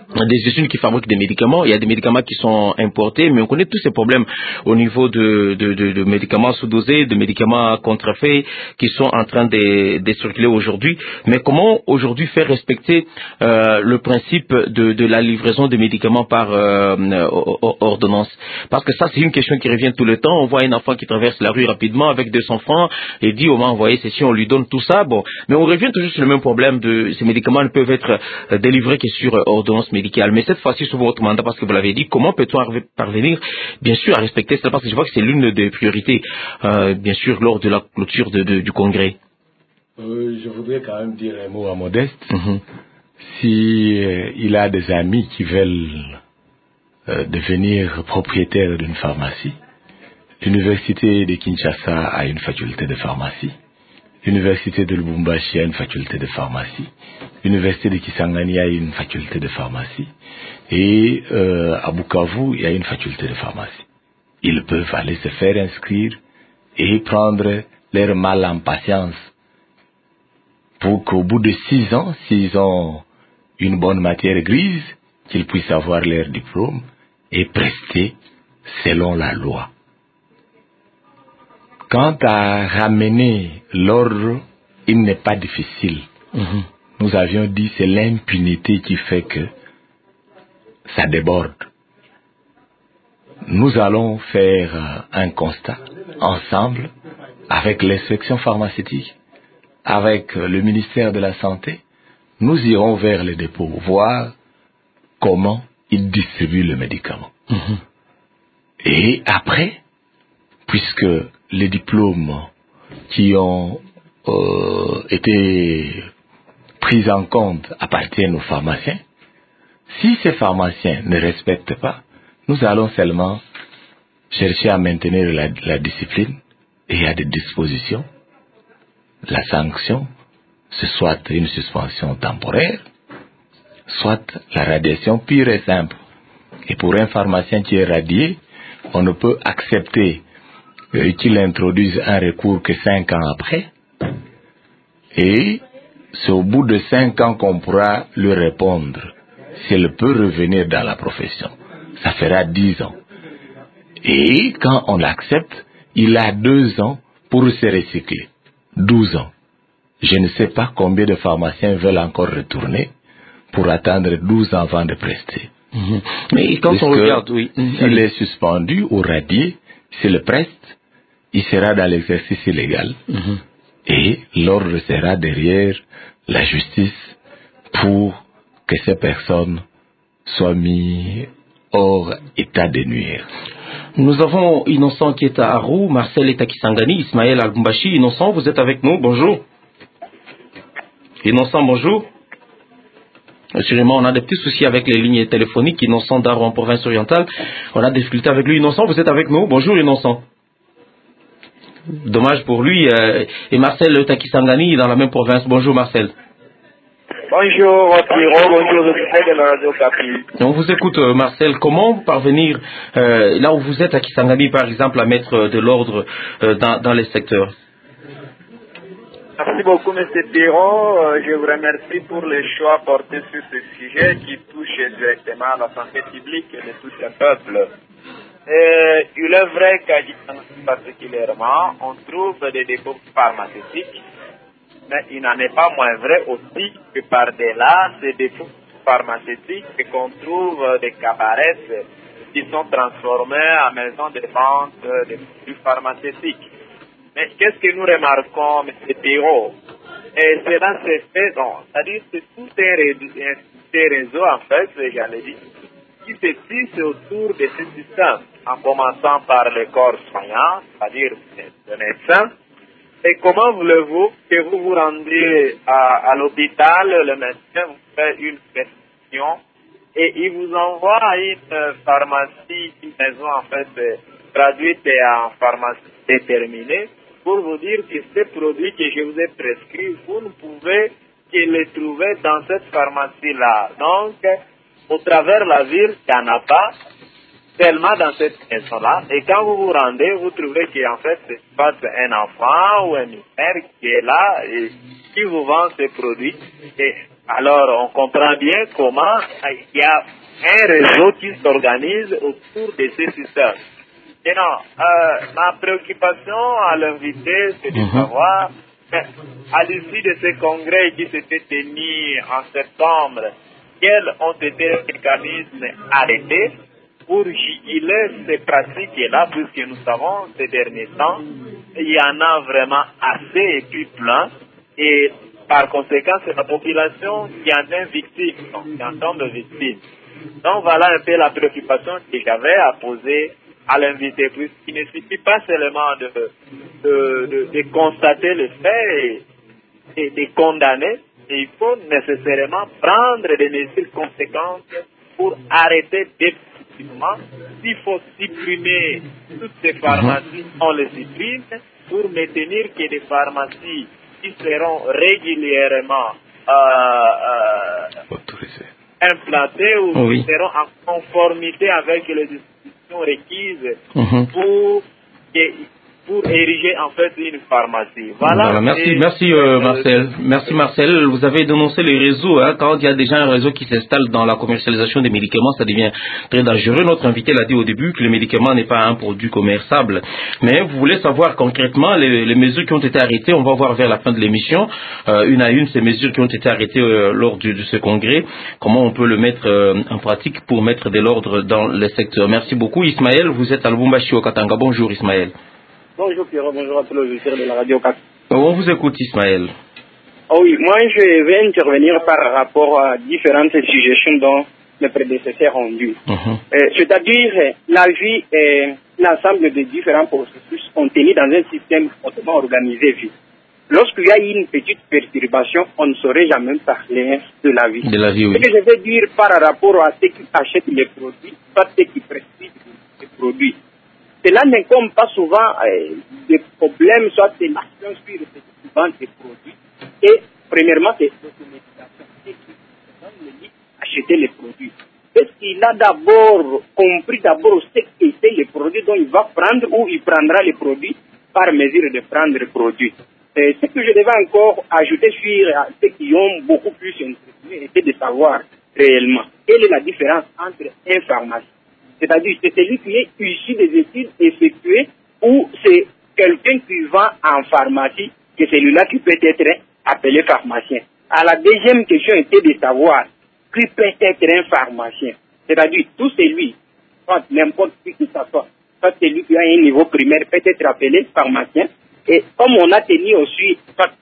des usines qui fabriquent des médicaments. Il y a des médicaments qui sont importés, mais on connaît tous ces problèmes au niveau de médicaments sous-dosés, de médicaments contrefaits qui sont en train de circuler aujourd'hui. Mais comment aujourd'hui faire respecter le principe de la livraison de médicaments par ordonnance? Parce que ça, c'est une question qui revient tout le temps. On voit un enfant qui traverse la rue rapidement avec 200 francs et dit, on m'a envoyé ceci, on lui donne tout ça. Bon, mais on revient toujours sur le même problème de ces médicaments ne peuvent être délivrés que sur ordonnance médicale. Mais cette fois-ci, sous votre mandat, parce que vous l'avez dit, comment peut-on parvenir, bien sûr, à respecter cela? Parce que je vois que c'est l'une des priorités, bien sûr, lors de la clôture du Congrès. Je voudrais quand même dire un mot à Modeste. Si il a des amis qui veulent devenir propriétaires d'une pharmacie, l'université de Kinshasa a une faculté de pharmacie. L'université de Lubumbashi a une faculté de pharmacie. L'université de Kisangani a une faculté de pharmacie. Et à Bukavu, il y a une faculté de pharmacie. Ils peuvent aller se faire inscrire et prendre leur mal en patience pour qu'au bout de 6 ans, s'ils ont une bonne matière grise, qu'ils puissent avoir leur diplôme et prester selon la loi. Quant à ramener l'ordre, il n'est pas difficile. Nous avions dit c'est l'impunité qui fait que ça déborde. Nous allons faire un constat ensemble avec l'inspection pharmaceutique, avec le ministère de la Santé. Nous irons vers les dépôts, voir comment ils distribuent le médicament. Et après, puisque les diplômes qui ont été pris en compte appartiennent aux pharmaciens, si ces pharmaciens ne respectent pas, nous allons seulement chercher à maintenir la discipline et il y a des dispositions. La sanction, c'est soit une suspension temporaire, soit la radiation pure et simple. Et pour un pharmacien qui est radié, on ne peut accepter qu'il introduise un recours que 5 ans après. Et c'est au bout de 5 ans qu'on pourra lui répondre s'il peut revenir dans la profession. Ça fera 10 ans. Et quand on l'accepte, il a 2 ans pour se recycler. 12 ans. Je ne sais pas combien de pharmaciens veulent encore retourner pour attendre 12 ans avant de prester. Mais quand on regarde, oui. S'il est suspendu ou radié, s'il le preste, il sera dans l'exercice illégal. Et l'ordre sera derrière la justice pour que ces personnes soient mises hors état de nuire. Nous avons Innocent qui est à Arou, Marcel est à Kisangani, Ismaël à Lubumbashi. Innocent, vous êtes avec nous, bonjour. Innocent, bonjour. Assurément, on a des petits soucis avec les lignes téléphoniques. Innocent d'Arou en province orientale. On a des difficultés avec lui. Innocent, vous êtes avec nous, bonjour Innocent. Dommage pour lui. Et Marcel est à Kisangani dans la même province. Bonjour Marcel. Bonjour Pierrot, bonjour de la radio Capi. On vous écoute Marcel, comment parvenir là où vous êtes à Kisangani par exemple à mettre de l'ordre dans les secteurs? Merci beaucoup M. Pierrot, je vous remercie pour le choix porté sur ce sujet qui touche directement à la santé publique de tout un peuple. Il est vrai qu'à Kisangani particulièrement, on trouve des dépôts pharmaceutiques. Mais il n'en est pas moins vrai aussi que par-delà ces dépôts pharmaceutiques qu'on trouve des cabarets qui sont transformés en maisons de vente de produits pharmaceutiques. Mais qu'est-ce que nous remarquons, M. Pierrot? Et cela se fait, c'est-à-dire que tout un réseau, en fait, j'allais dire, qui se tisse autour de ce système, en commençant par le corps soignant, c'est-à-dire le médecin. Et comment voulez-vous que vous vous rendiez à l'hôpital, le médecin vous fait une prescription et il vous envoie à une pharmacie, une maison en fait traduite en pharmacie déterminée pour vous dire que ces produits que je vous ai prescrits, vous ne pouvez que les trouver dans cette pharmacie-là. Donc, au travers la ville, il n'y en a pas. Seulement dans cette maison-là, et quand vous vous rendez, vous trouverez qu'en fait, c'est pas un enfant ou un père qui est là et qui vous vend ces produits. Et Alors, on comprend bien comment il y a un réseau qui s'organise autour de ces systèmes. Et non, ma préoccupation à l'invité, c'est de savoir, à l'issue de ce congrès qui s'était tenu en septembre, quels ont été les mécanismes arrêtés pour juguler ces pratiques-là, puisque nous savons, ces derniers temps, il y en a vraiment assez et puis plein, et par conséquent, c'est la population qui en est victime, donc qui en tombe victime. Donc voilà un peu la préoccupation que j'avais à poser à l'invité, puisqu'il ne suffit pas seulement de constater le fait et de condamner, et il faut nécessairement prendre des mesures conséquentes pour arrêter définitivement. S'il faut supprimer toutes ces pharmacies, on les supprime, pour maintenir que des pharmacies qui seront régulièrement implantées ou qui seront en conformité avec les dispositions requises pour ériger en fait une pharmacie. Voilà. Merci Marcel. Merci Marcel. Vous avez dénoncé les réseaux. Quand il y a déjà un réseau qui s'installe dans la commercialisation des médicaments, ça devient très dangereux. Notre invité l'a dit au début que le médicament n'est pas un produit commerçable. Mais vous voulez savoir concrètement les mesures qui ont été arrêtées. On va voir vers la fin de l'émission, une à une, ces mesures qui ont été arrêtées lors de ce congrès. Comment on peut le mettre en pratique pour mettre de l'ordre dans le secteur. Merci beaucoup Ismaël. Vous êtes à Lubumbashi au Katanga. Bonjour Ismaël. Bonjour Pierrot, bonjour à tous les auditeurs de la radio 4. On vous écoute Ismaël. Oui, moi je vais intervenir par rapport à différentes suggestions dont mes prédécesseurs ont dit. C'est-à-dire la vie et l'ensemble des différents processus contenus dans un système hautement organisé vie. Lorsqu'il y a une petite perturbation, on ne saurait jamais parler de la vie. De la vie, oui. Ce que je veux dire par rapport à ceux qui achètent les produits, pas ceux qui prescrivent les produits. Cela n'incombe pas souvent des problèmes, soit c'est l'action sur les ventes des produits. Et premièrement, c'est l'automédication. C'est qui donne acheter les produits. Est-ce qu'il a d'abord compris ce que c'est les produits dont il va prendre ou il prendra les produits par mesure de prendre les produits. Ce que je devais encore ajouter sur ceux qui ont beaucoup plus instruit, c'est de savoir réellement quelle est la différence entre un pharmacien. C'est-à-dire, c'est celui qui est issu des études effectuées ou c'est quelqu'un qui vend en pharmacie, que celui-là qui peut être appelé pharmacien. Alors, la deuxième question était de savoir qui peut être un pharmacien. C'est-à-dire, tout celui, soit n'importe qui que ce soit celui qui a un niveau primaire peut être appelé pharmacien. Et comme on a tenu aussi,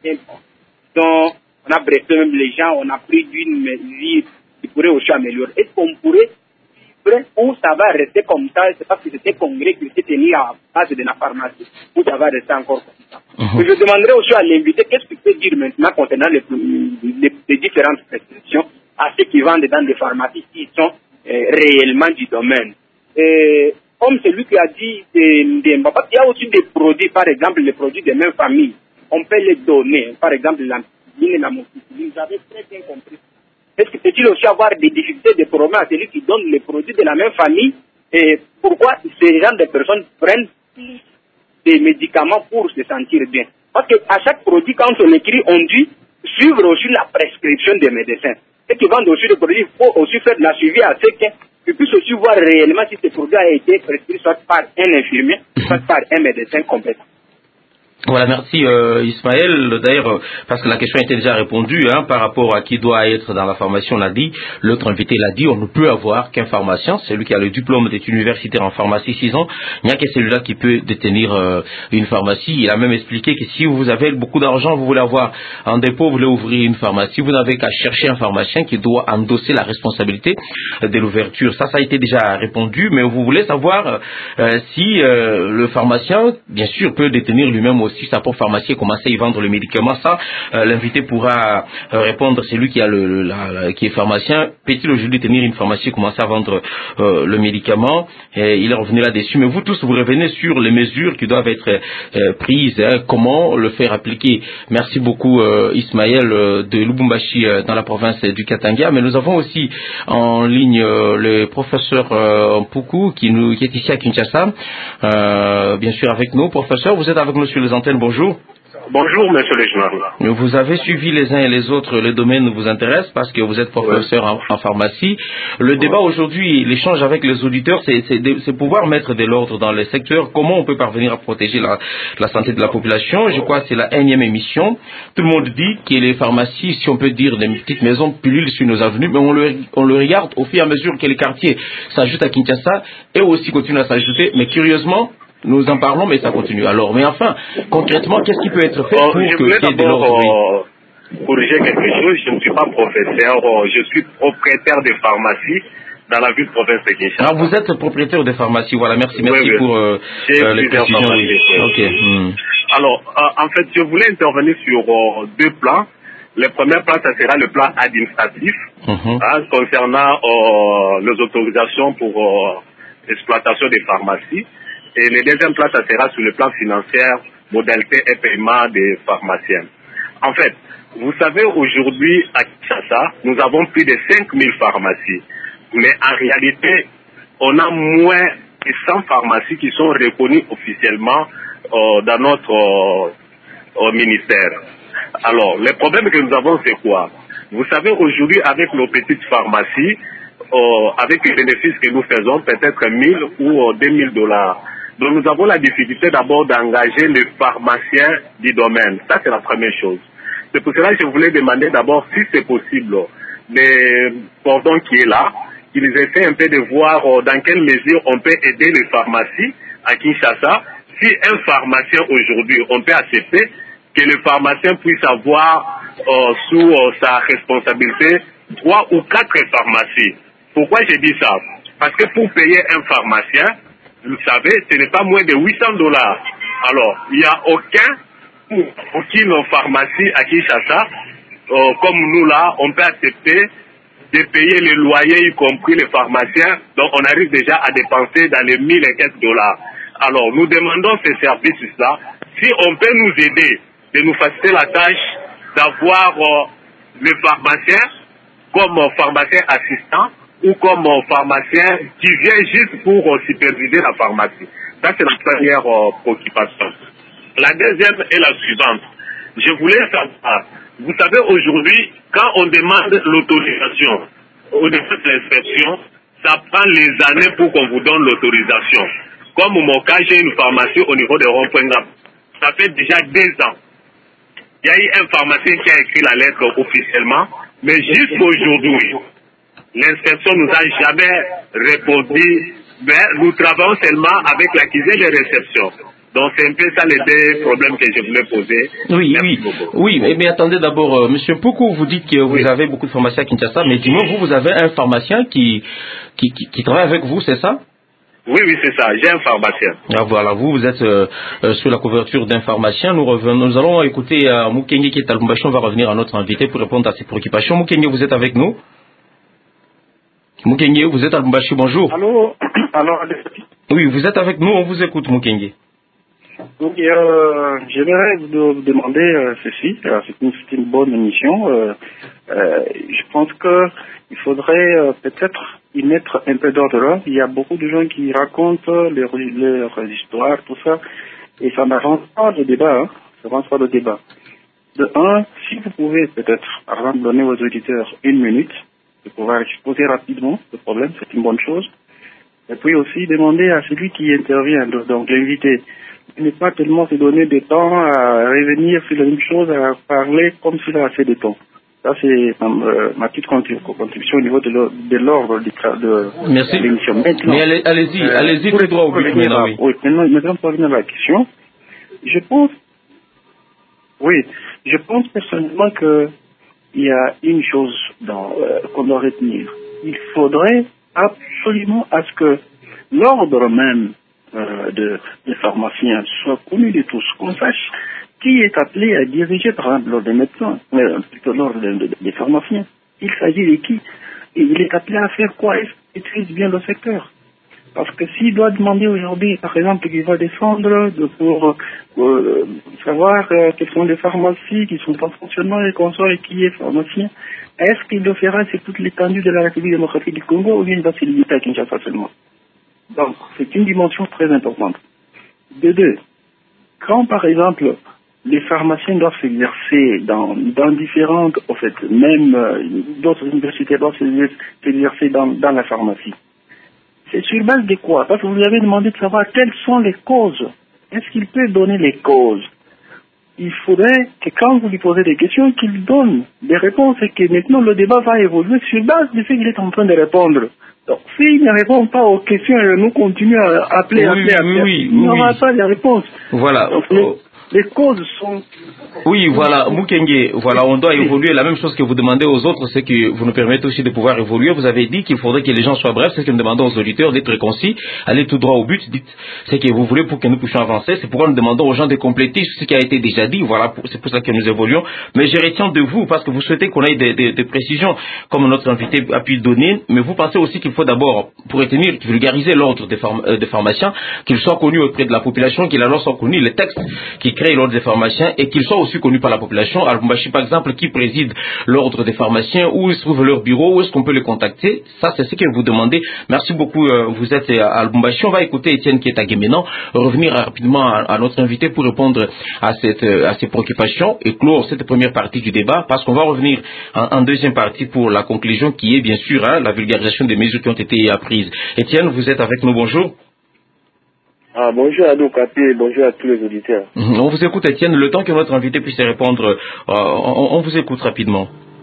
donc on a brefé même les gens, on a pris d'une mesure qui pourrait aussi améliorer. Est-ce qu'on pourrait ou ça va rester comme ça, c'est parce que c'était congrès qui s'est tenu à base de la pharmacie, ou ça va rester encore comme ça. Je demanderai aussi à l'invité qu'est-ce qu'il peut dire maintenant concernant les différentes prescriptions à ceux qui vendent dans des pharmacies qui sont réellement du domaine. Comme celui qui a dit, il y a aussi des produits, par exemple les produits de même famille, on peut les donner, par exemple l'ampicilline et la moxicilline, vous avez très bien compris. Est-ce que peut-il aussi avoir des difficultés, des problèmes à celui qui donne les produits de la même famille? Et pourquoi ces gens de personnes prennent plus des médicaments pour se sentir bien? Parce qu'à chaque produit, quand on écrit, on dit suivre aussi la prescription des médecins. Ceux qui vendent aussi des produits, il faut aussi faire de la suivi à ceux qui puissent aussi voir réellement si ce produit a été prescrit soit par un infirmier, soit par un médecin compétent. Voilà, merci Ismaël. D'ailleurs, parce que la question était déjà répondue par rapport à qui doit être dans la pharmacie, on l'a dit, l'autre invité l'a dit, on ne peut avoir qu'un pharmacien, celui qui a le diplôme d'études universitaires en pharmacie 6 ans, il n'y a que celui-là qui peut détenir une pharmacie. Il a même expliqué que si vous avez beaucoup d'argent, vous voulez avoir un dépôt, vous voulez ouvrir une pharmacie, vous n'avez qu'à chercher un pharmacien qui doit endosser la responsabilité de l'ouverture. Ça a été déjà répondu, mais vous voulez savoir si le pharmacien, bien sûr, peut détenir lui-même aussi sa propre pharmacie et commencer à y vendre le médicament. Ça, l'invité pourra répondre. C'est lui qui a qui est pharmacien. Peut-il aujourd'hui tenir une pharmacie et commencer à vendre le médicament? Et il est revenu là-dessus. Mais vous tous, vous revenez sur les mesures qui doivent être prises. Comment le faire appliquer? Merci beaucoup Ismaël de Lubumbashi dans la province du Katanga. Mais nous avons aussi en ligne le professeur Mpuku qui est ici à Kinshasa. Bien sûr avec nous. Professeur, vous êtes avec nous sur les antennes. Bonjour. Bonjour, monsieur le journaliste. Vous avez suivi les uns et les autres, le domaine vous intéresse parce que vous êtes professeur en pharmacie. Le débat aujourd'hui, l'échange avec les auditeurs, c'est pouvoir mettre de l'ordre dans les secteurs. Comment on peut parvenir à protéger la santé de la population? Je crois que c'est la 1e émission. Tout le monde dit que les pharmacies, si on peut dire, des petites maisons pullulent sur nos avenues, mais on le regarde au fur et à mesure que les quartiers s'ajoutent à Kinshasa et aussi continuent à s'ajouter. Mais curieusement, nous en parlons, mais ça continue. Alors, mais enfin, concrètement, qu'est-ce qui peut être fait pour je que voulais qu'il y ait de l'ordre? Corriger quelque chose. Je ne suis pas professeur, je suis propriétaire de pharmacie dans la ville province de Kinshasa. Ah, vous êtes propriétaire de pharmacie, voilà, merci pour les précisions. Oui. Alors, en fait, je voulais intervenir sur 2 plans. Le premier plan, ça sera le plan administratif, concernant les autorisations pour exploitation des pharmacies. Et le deuxième plan, ça sera sur le plan financier, modalité et paiement des pharmaciens. En fait, vous savez, aujourd'hui, à Kinshasa, nous avons plus de 5000 pharmacies. Mais en réalité, on a moins de 100 pharmacies qui sont reconnues officiellement dans notre ministère. Alors, le problème que nous avons, c'est quoi? Vous savez, aujourd'hui, avec nos petites pharmacies, avec les bénéfices que nous faisons, peut-être 1000 ou $2000. Donc nous avons la difficulté d'abord d'engager les pharmaciens du domaine. Ça, c'est la première chose. C'est pour cela que je voulais demander d'abord si c'est possible, les cordons qui est là, qu'ils essaient un peu de voir dans quelle mesure on peut aider les pharmacies à Kinshasa. Si un pharmacien aujourd'hui, on peut accepter que le pharmacien puisse avoir sous sa responsabilité 3 ou 4 pharmacies. Pourquoi je dis ça? Parce que pour payer un pharmacien, vous savez, ce n'est pas moins de $800. Alors, il n'y a aucune pharmacie à Kinshasa, comme nous là, on peut accepter de payer les loyers, y compris les pharmaciens, donc on arrive déjà à dépenser dans les 1000 et quelques dollars. Alors, nous demandons ces services-là, si on peut nous aider, de nous faciliter la tâche d'avoir le pharmacien comme pharmacien assistant, ou comme pharmacien qui vient juste pour superviser la pharmacie. Ça, c'est la première préoccupation. La deuxième est la suivante. Je voulais savoir, vous savez, aujourd'hui, quand on demande l'autorisation au niveau de l'inspection, ça prend les années pour qu'on vous donne l'autorisation. Comme mon cas, j'ai une pharmacie au niveau de Rond-Point. Ça fait déjà 2 ans. Il y a eu un pharmacien qui a écrit la lettre officiellement, mais jusqu'aujourd'hui, l'inspection nous a jamais répondu, mais nous travaillons seulement avec l'accusé de réception. Donc c'est un peu ça les 2 problèmes que je voulais poser. Oui, mais attendez d'abord, Monsieur Poko, vous dites que vous avez beaucoup de pharmaciens à Kinshasa, mais dis-moi, vous avez un pharmacien qui travaille avec vous, c'est ça? Oui, c'est ça, j'ai un pharmacien. Ah, voilà, vous êtes sur la couverture d'un pharmacien. Nous allons écouter Mukenge qui est à Lubumbashi. On va revenir à notre invité pour répondre à ses préoccupations. Mukenge, vous êtes avec nous? Mukenge, vous êtes à Lubumbashi, bonjour. Allô. Oui, vous êtes avec nous, on vous écoute, Mukenge. Donc, j'aimerais vous demander ceci. C'est une bonne émission. Je pense qu'il faudrait peut-être y mettre un peu d'ordre là. Il y a beaucoup de gens qui racontent leurs histoires, tout ça, et ça n'avance pas le débat. Ça n'avance pas le débat. De un, si vous pouvez peut-être, par exemple, donner aux auditeurs 1 minute de pouvoir exposer rapidement le problème, c'est une bonne chose. Et puis aussi demander à celui qui intervient, donc l'invité, de ne pas tellement se donner de temps à revenir sur la même chose, à parler comme s'il a assez de temps. Ça, c'est ma petite contribution au niveau de l'ordre de l'émission. Maintenant, mais allez-y, tout droit au but. Maintenant, pour revenir à la question, je pense personnellement qu'il y a une chose qu'on doit retenir. Il faudrait absolument à ce que l'ordre même des pharmaciens soit connu de tous, qu'on sache qui est appelé à diriger, par exemple, l'ordre des médecins, plutôt l'ordre des pharmaciens. Il s'agit de qui? Et il est appelé à faire quoi? Est-ce qu'il maîtrise bien le secteur? Parce que s'il doit demander aujourd'hui, par exemple, qu'il va descendre pour savoir quelles sont les pharmacies qui sont en fonctionnement et qu'on soit et qui est pharmacien, est-ce qu'il le fera sur toute l'étendue de la République démocratique du Congo ou bien il va se limiter à Kinshasa seulement? Donc, c'est une dimension très importante. De 2, quand par exemple, les pharmaciens doivent s'exercer dans différentes, en fait, même d'autres universités doivent s'exercer dans la pharmacie. C'est sur base de quoi? Parce que vous avez demandé de savoir quelles sont les causes. Est-ce qu'il peut donner les causes? Il faudrait que quand vous lui posez des questions, qu'il donne des réponses et que maintenant le débat va évoluer sur base de ce qu'il est en train de répondre. Donc, s'il ne répond pas aux questions et nous continuons à appeler, il n'y aura pas de réponse. Voilà. Donc, les causes sont... Oui, voilà, Mukenge, voilà, on doit évoluer. La même chose que vous demandez aux autres, c'est que vous nous permettez aussi de pouvoir évoluer. Vous avez dit qu'il faudrait que les gens soient brefs, c'est ce que nous demandons aux auditeurs, d'être concis, aller tout droit au but, dites ce que vous voulez pour que nous puissions avancer. C'est pourquoi nous demandons aux gens de compléter ce qui a été déjà dit, voilà, c'est pour ça que nous évoluons. Mais je retiens de vous, parce que vous souhaitez qu'on ait des précisions, comme notre invité a pu le donner, mais vous pensez aussi qu'il faut d'abord, pour retenir, vulgariser l'ordre des pharmaciens, qu'il soit connu auprès de la population, qu'il alors soit connu les textes qui créent l'ordre des pharmaciens et qu'ils soient aussi connus par la population. À Lubumbashi, par exemple, qui préside l'ordre des pharmaciens, où se trouve leur bureau, où est-ce qu'on peut les contacter? Ça, c'est ce que vous demandez. Merci beaucoup. Vous êtes à Lubumbashi. On va écouter Étienne qui est à Guéménan, revenir rapidement à notre invité pour répondre à ces préoccupations et clore cette première partie du débat, parce qu'on va revenir en deuxième partie pour la conclusion qui est bien sûr la vulgarisation des mesures qui ont été prises. Étienne, vous êtes avec nous. Bonjour. Bonjour à Dokapé et bonjour à tous les auditeurs. On vous écoute, Étienne. Le temps que notre invité puisse répondre, on vous écoute rapidement.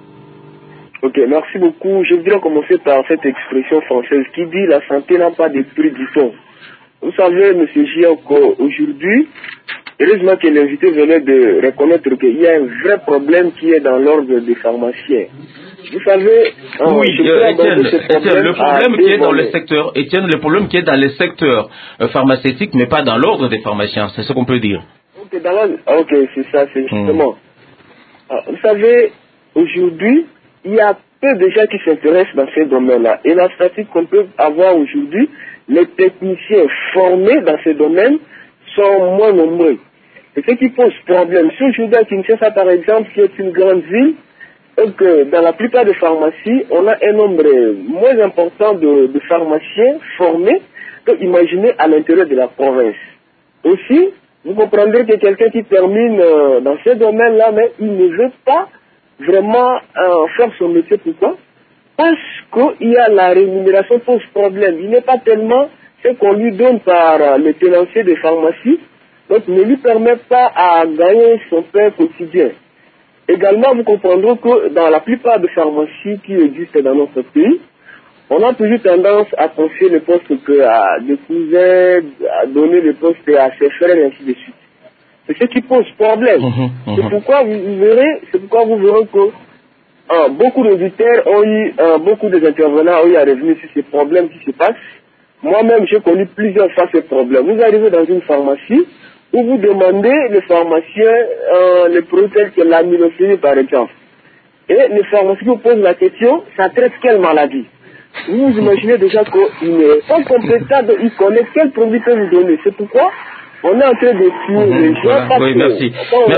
Ok, merci beaucoup. Je voudrais commencer par cette expression française qui dit la santé n'a pas de prix du tout. Vous savez, M. Giaco, aujourd'hui, heureusement que l'invité venait de reconnaître qu'il y a un vrai problème qui est dans l'ordre des pharmaciens. Vous savez, Étienne, le problème qui est dans le secteur, Étienne, le problème qui est dans les secteurs pharmaceutiques, mais pas dans l'ordre des pharmaciens, c'est ce qu'on peut dire. Ok, c'est ça, c'est justement. Vous savez, aujourd'hui, il y a peu de gens qui s'intéressent dans ces domaines-là. Et la statistique qu'on peut avoir aujourd'hui, les techniciens formés dans ces domaines sont moins nombreux. C'est ce qui pose problème. Si aujourd'hui à Kinshasa, par exemple, qui est une grande ville, donc, dans la plupart des pharmacies, on a un nombre moins important de pharmaciens formés que imaginez à l'intérieur de la province. Aussi, vous comprendrez que quelqu'un qui termine dans ce domaine-là, mais il ne veut pas vraiment faire son métier. Pourquoi? Parce qu'il y a la rémunération pose problème. Il n'est pas tellement ce qu'on lui donne par le tenancier des pharmacies, donc ne lui permet pas à gagner son pain quotidien. Également, vous comprendrez que dans la plupart des pharmacies qui existent dans notre pays, on a toujours tendance à confier le poste à des cousins, à donner le poste à ses frères et ainsi de suite. C'est ce qui pose problème. C'est pourquoi vous verrez que beaucoup d'auditeurs ont eu, beaucoup d'intervenants ont eu à revenir sur ces problèmes qui se passent. Moi-même, j'ai connu plusieurs fois ces problèmes. Vous arrivez dans une pharmacie, où vous demandez le pharmacien les produits tels que l'amylophénie par exemple. Et le pharmacien vous pose la question, ça traite quelle maladie? Vous vous imaginez déjà qu'il n'est pas compétent, il connaît quel produit peut vous donner. C'est pourquoi on est en train de tuer les gens. Voilà. Oui, merci.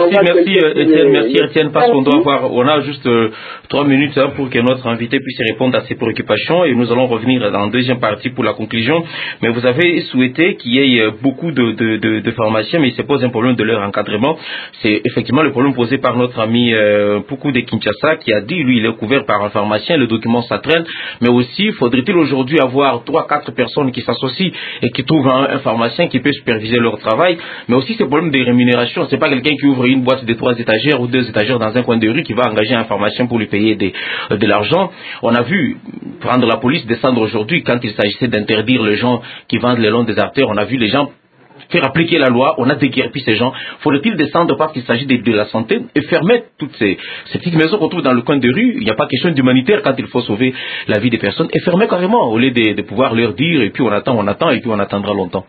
Merci Étienne, parce qu'on doit avoir, on a juste 3 minutes pour que notre invité puisse répondre à ses préoccupations et nous allons revenir dans la deuxième partie pour la conclusion. Mais vous avez souhaité qu'il y ait beaucoup de pharmaciens, mais il se pose un problème de leur encadrement. C'est effectivement le problème posé par notre ami Poukou de Kinshasa qui a dit, lui, il est couvert par un pharmacien, le document ça traîne, mais aussi faudrait-il aujourd'hui avoir 3-4 personnes qui s'associent et qui trouvent un pharmacien qui peut superviser leur travail. Mais aussi ce problème de rémunération, c'est pas quelqu'un qui ouvre une boîte de 3 étagères ou 2 étagères dans un coin de rue qui va engager un pharmacien pour lui payer de l'argent. On a vu prendre la police descendre aujourd'hui quand il s'agissait d'interdire les gens qui vendent le long des artères. On a vu les gens faire appliquer la loi, on a déguerpi ces gens. Faudrait-il descendre parce qu'il s'agit de la santé et fermer toutes ces petites maisons qu'on trouve dans le coin de rue? Il n'y a pas question d'humanitaire quand il faut sauver la vie des personnes et fermer carrément au lieu de pouvoir leur dire et puis on attend et puis on attendra longtemps.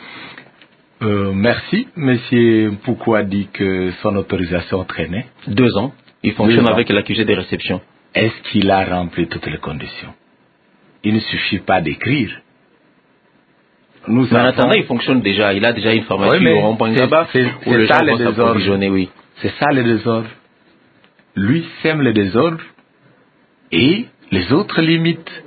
Merci. Monsieur Poukou a dit que son autorisation traînait. 2 ans. Il fonctionne avec l'accusé des réceptions. Est-ce qu'il a rempli toutes les conditions? Il ne suffit pas d'écrire. Mais en attendant, il fonctionne déjà. Il a déjà une pharmacie au Rond-Point-Ngaba où les gens vont s'approvisionner, oui. C'est ça le désordre. Lui sème le désordre et les autres limites.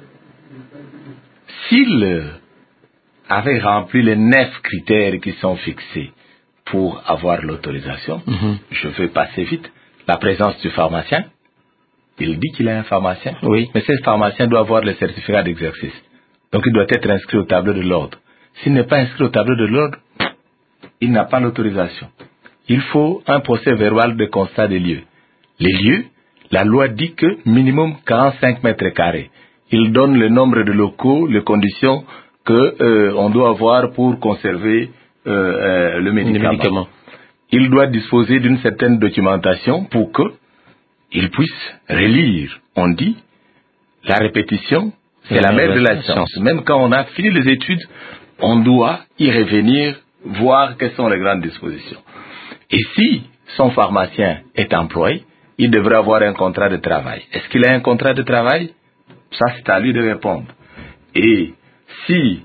S'il avait rempli les 9 critères qui sont fixés pour avoir l'autorisation, je veux passer vite. La présence du pharmacien, il dit qu'il est un pharmacien, oui. Mais ce pharmacien doit avoir le certificat d'exercice. Donc il doit être inscrit au tableau de l'ordre. S'il n'est pas inscrit au tableau de l'ordre, il n'a pas l'autorisation. Il faut un procès verbal de constat des lieux. Les lieux, la loi dit que minimum 45 mètres carrés. Il donne le nombre de locaux, les conditions que on doit avoir pour conserver le médicament. Il doit disposer d'une certaine documentation pour que il puisse relire. On dit, la répétition, c'est la mère de la science. Même quand on a fini les études, on doit y revenir, voir quelles sont les grandes dispositions. Et si son pharmacien est employé, il devrait avoir un contrat de travail. Est-ce qu'il a un contrat de travail? Ça, c'est à lui de répondre. Et si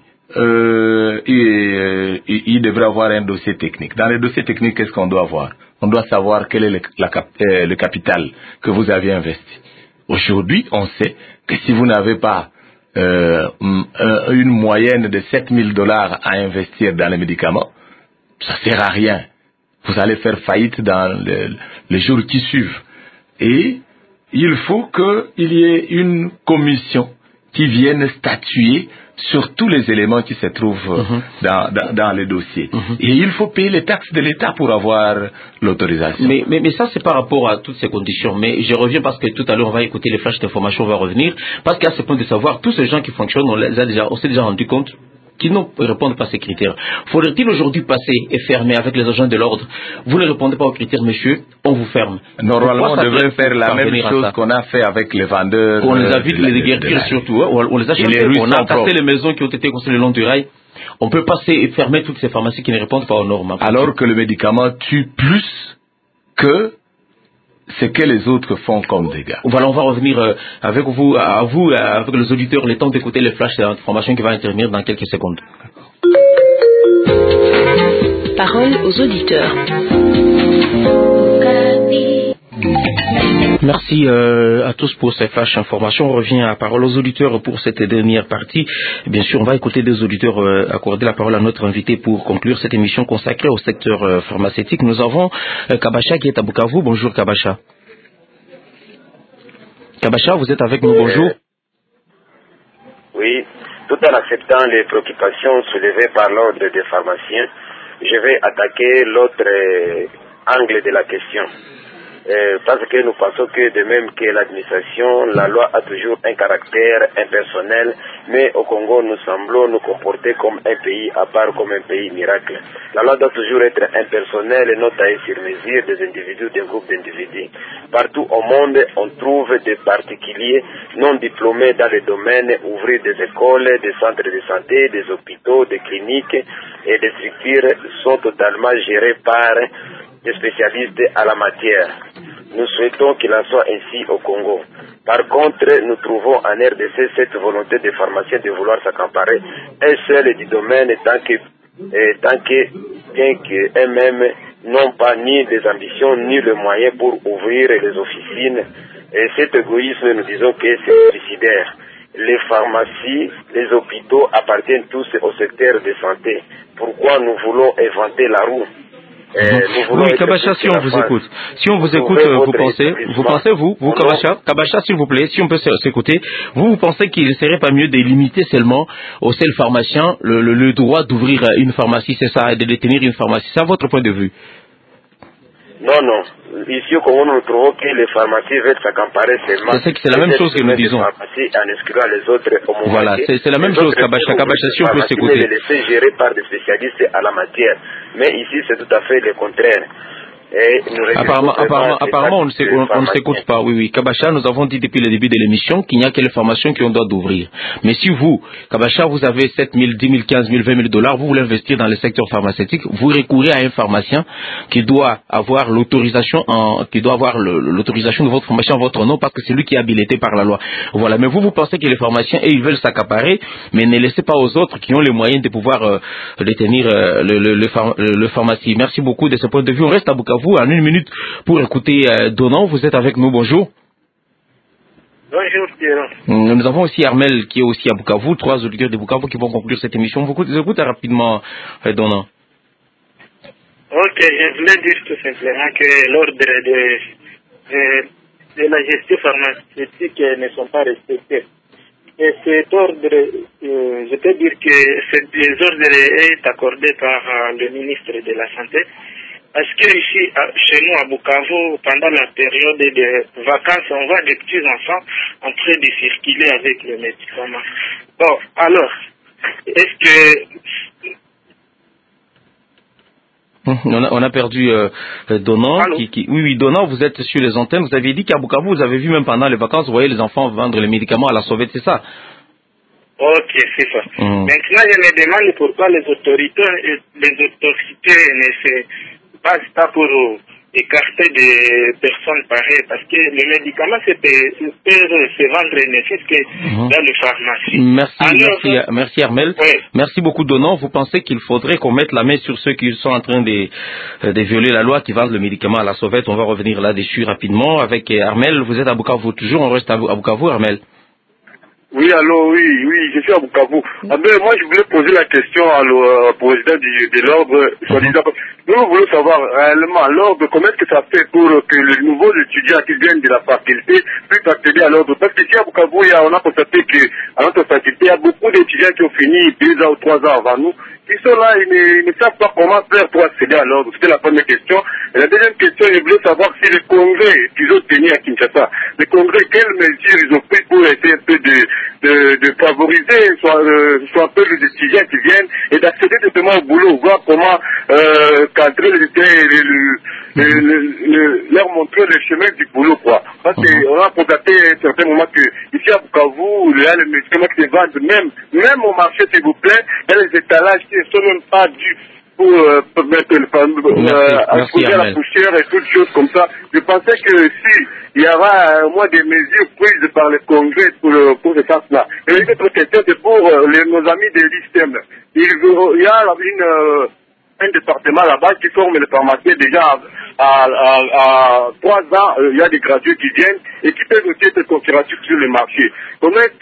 il devrait avoir un dossier technique. Dans le dossier technique, qu'est-ce qu'on doit avoir? On doit savoir quel est le capital que vous avez investi. Aujourd'hui, on sait que si vous n'avez pas une moyenne de $7,000 à investir dans les médicaments, ça sert à rien. Vous allez faire faillite dans les jours qui suivent. Et il faut qu'il y ait une commission qui vienne statuer sur tous les éléments qui se trouvent dans le dossier. Et il faut payer les taxes de l'État pour avoir l'autorisation. Mais ça, c'est par rapport à toutes ces conditions. Mais je reviens parce que tout à l'heure, on va écouter les flashs d'information, on va revenir. Parce qu'à ce point de savoir, tous ces gens qui fonctionnent, on s'est déjà rendu compte qui ne répondent pas à ces critères. Faudrait-il aujourd'hui passer et fermer avec les agents de l'ordre? Vous ne répondez pas aux critères, monsieur, on vous ferme. Normalement, on devrait faire la même chose qu'on a fait avec les vendeurs. On les a vite les déguerpir surtout. On les a chassés. On a cassé les maisons qui ont été construites le long du rail. On peut passer et fermer toutes ces pharmacies qui ne répondent pas aux normes. Alors que le médicament tue plus que ce que les autres font comme dégâts. Voilà, on va revenir avec vous, avec les auditeurs, le temps d'écouter les flashs d'information qui va intervenir dans quelques secondes. Parole aux auditeurs. Merci à tous pour ces flash informations. On revient à parole aux auditeurs pour cette dernière partie. Bien sûr, on va écouter des auditeurs accorder la parole à notre invité pour conclure cette émission consacrée au secteur pharmaceutique. Nous avons Kabacha qui est à Bukavu. Bonjour Kabacha. Kabacha, vous êtes avec nous. Bonjour. Oui, tout en acceptant les préoccupations soulevées par l'ordre des pharmaciens, je vais attaquer l'autre angle de la question. Parce que nous pensons que de même que l'administration, la loi a toujours un caractère impersonnel, mais au Congo, nous semblons nous comporter comme un pays à part, comme un pays miracle. La loi doit toujours être impersonnelle et non taillée sur mesure des individus, des groupes d'individus. Partout au monde, on trouve des particuliers non diplômés dans les domaines, ouvrir des écoles, des centres de santé, des hôpitaux, des cliniques, et des structures sont totalement gérées par des spécialistes à la matière. Nous souhaitons qu'il en soit ainsi au Congo. Par contre, nous trouvons en RDC cette volonté des pharmaciens de vouloir s'accaparer un seul du domaine tant que bien qu'eux-mêmes n'ont pas ni des ambitions ni le moyen pour ouvrir les officines. Et cet égoïsme, nous disons que c'est suicidaire. Les pharmacies, les hôpitaux appartiennent tous au secteur de santé. Pourquoi nous voulons inventer la roue? Oui, Kabacha, si on vous écoute, vous, Kabacha, s'il vous plaît, si on peut s'écouter, vous pensez qu'il ne serait pas mieux de limiter seulement au seul pharmacien le droit d'ouvrir une pharmacie, c'est ça, de détenir une pharmacie, c'est à votre point de vue? Non. Ici au Congo, nous trouvons que les pharmacies veulent s'accaparer seulement. C'est la même chose que nous disons. En excluant les autres au moment. Voilà, c'est la même chose, Kabacha, si on peut s'écouter. Les laisser gérer par des spécialistes à la matière. Mais ici, c'est tout à fait le contraire. Apparemment, on ne s'écoute pas. Oui. Kabacha, nous avons dit depuis le début de l'émission qu'il n'y a que les formations qui ont droit d'ouvrir. Mais si vous, Kabacha, vous avez 7 000, 10 000, 15 000, 20 000 $, vous voulez investir dans le secteur pharmaceutique, vous recourez à un pharmacien qui doit avoir l'autorisation de votre pharmacien en votre nom parce que c'est lui qui est habilité par la loi. Voilà. Mais vous pensez que les pharmaciens, ils veulent s'accaparer, mais ne laissez pas aux autres qui ont les moyens de pouvoir détenir le pharmacie. Merci beaucoup de ce point de vue. On reste à Bukavu en une minute pour écouter Donan. Vous êtes avec nous, bonjour. Bonjour Pierre. Nous avons aussi Armel qui est aussi à Bukavu, 3 auditeurs de Bukavu qui vont conclure cette émission. Vous écoutez rapidement Donan. Ok, je voulais dire tout simplement que l'ordre de la gestion pharmaceutique ne sont pas respectés. Et cet ordre, je peux dire que ces ordres est accordé par le ministre de la Santé. Parce que ici, chez nous à Bukavu, pendant la période de vacances, on voit des petits enfants en train de circuler avec le médicament. Bon, alors, est-ce que... On a perdu Donan. Oui, Donan, vous êtes sur les antennes. Vous aviez dit qu'à Bukavu, vous avez vu même pendant les vacances, vous voyez les enfants vendre les médicaments à la sauvette, c'est ça? Ok, c'est ça. Maintenant, je me demande pourquoi les autorités ne se basent pas pour écarter des personnes pareilles, parce que les médicaments peut se vendre ne fût que dans les pharmacies. Merci Armel. Oui. Merci beaucoup Donan. Vous pensez qu'il faudrait qu'on mette la main sur ceux qui sont en train de violer la loi, qui vendent le médicament à la sauvette? On va revenir là-dessus rapidement avec Armel. Vous êtes à Bukavu toujours, on reste à Bukavu, Armel. Oui, allô, oui, je suis à Bukavu. Moi, je voulais poser la question au président de l'ordre, soi-disant. Nous voulons savoir réellement l'ordre, comment est-ce que ça fait pour que les nouveaux étudiants qui viennent de la faculté puissent accéder à l'ordre. Parce qu'ici à Bukavu, on a constaté qu'à notre faculté, il y a beaucoup d'étudiants qui ont fini 2 ans ou 3 ans avant nous. Ils sont là, ils ne savent pas comment faire pour accéder à l'ordre. C'était la première question. Et la deuxième question, je voulais savoir si les congrès qu'ils ont tenus à Kinshasa, les congrès, quelles mesures ils ont pris pour essayer un peu de favoriser soit un peu les étudiants qui viennent et d'accéder justement au boulot, voir comment cadrer les étudiants et leur montrer le chemin du boulot, quoi. Parce qu'on a constaté à un certain moment que ici à Bukavu, il y a les médicaments qui se vendent, même au marché, s'il vous plaît, il y a les étalages qui ne sont même pas dus pour mettre à la poussière et toutes choses comme ça. Je pensais que si il y aura au moins des mesures prises par le Congrès pour ce sens-là. Et l'autre question, c'est pour nos amis de l'ISTEM. Il y a un département là-bas qui forme les pharmaciens déjà à 3 ans. Il y a des gradués qui viennent et qui peuvent aussi être concurrentiels sur le marché. Comment est-ce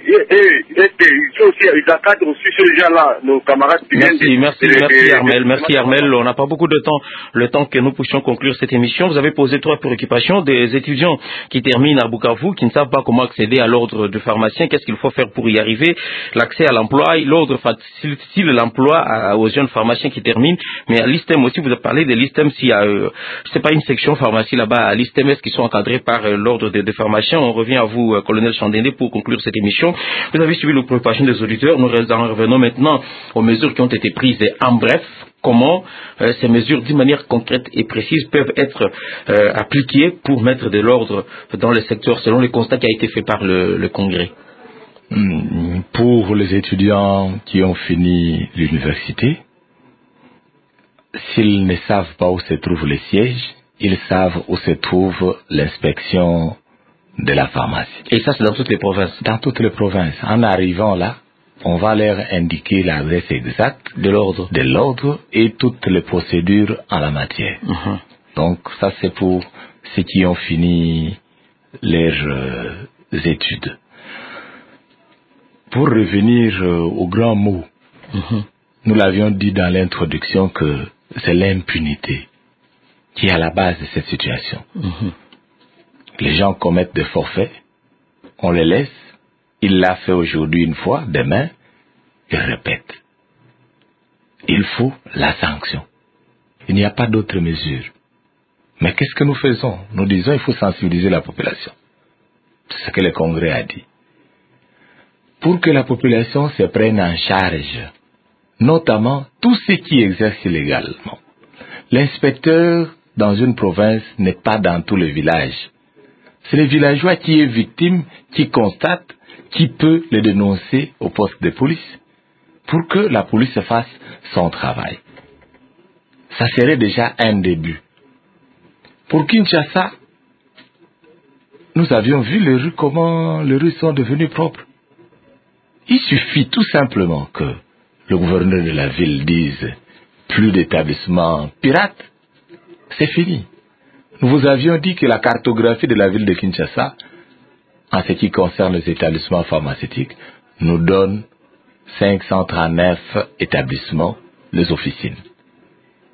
qu'ils encadrent aussi ces gens-là, nos camarades qui viennent Merci Armel. On n'a pas beaucoup de temps, le temps que nous puissions conclure cette émission. Vous avez posé 3 préoccupations des étudiants qui terminent à Bukavu, qui ne savent pas comment accéder à l'ordre de pharmacien. Qu'est-ce qu'il faut faire pour y arriver? L'accès à l'emploi, l'ordre facilite l'emploi aux jeunes pharmaciens qui terminent. Mais à l'ISTEM aussi, vous avez parlé de l'ISTEM, s'il y a, c'est pas une section pharmacie là-bas, à l'ISTEM, est-ce qu'ils sont encadrés par l'ordre des pharmaciens? On revient à vous, colonel Chandéné, pour conclure cette émission. Vous avez suivi les préoccupations des auditeurs. Nous en revenons maintenant aux mesures qui ont été prises. En bref, comment ces mesures, d'une manière concrète et précise, peuvent être appliquées pour mettre de l'ordre dans le secteur, selon le constat qui a été fait par le Congrès? Pour les étudiants qui ont fini l'université, s'ils ne savent pas où se trouvent les sièges, ils savent où se trouve l'inspection de la pharmacie. Et ça, c'est dans toutes les provinces? Dans toutes les provinces. En arrivant là, on va leur indiquer l'adresse exacte de l'ordre et toutes les procédures en la matière. Donc, ça, c'est pour ceux qui ont fini leurs études. Pour revenir au grand mot, nous l'avions dit dans l'introduction que c'est l'impunité qui est à la base de cette situation. Les gens commettent des forfaits, on les laisse, il l'a fait aujourd'hui une fois, demain, il répète. Il faut la sanction. Il n'y a pas d'autre mesure. Mais qu'est-ce que nous faisons? Nous disons qu'il faut sensibiliser la population. C'est ce que le Congrès a dit. Pour que la population se prenne en charge, notamment tous ceux qui exercent illégalement. L'inspecteur dans une province n'est pas dans tous les villages. C'est le villageois qui est victime, qui constate, qui peut le dénoncer au poste de police pour que la police fasse son travail. Ça serait déjà un début. Pour Kinshasa, nous avions vu les rues, comment les rues sont devenues propres. Il suffit tout simplement que le gouverneur de la ville dise plus d'établissements pirates, c'est fini. Nous vous avions dit que la cartographie de la ville de Kinshasa, en ce qui concerne les établissements pharmaceutiques, nous donne 539 établissements, les officines.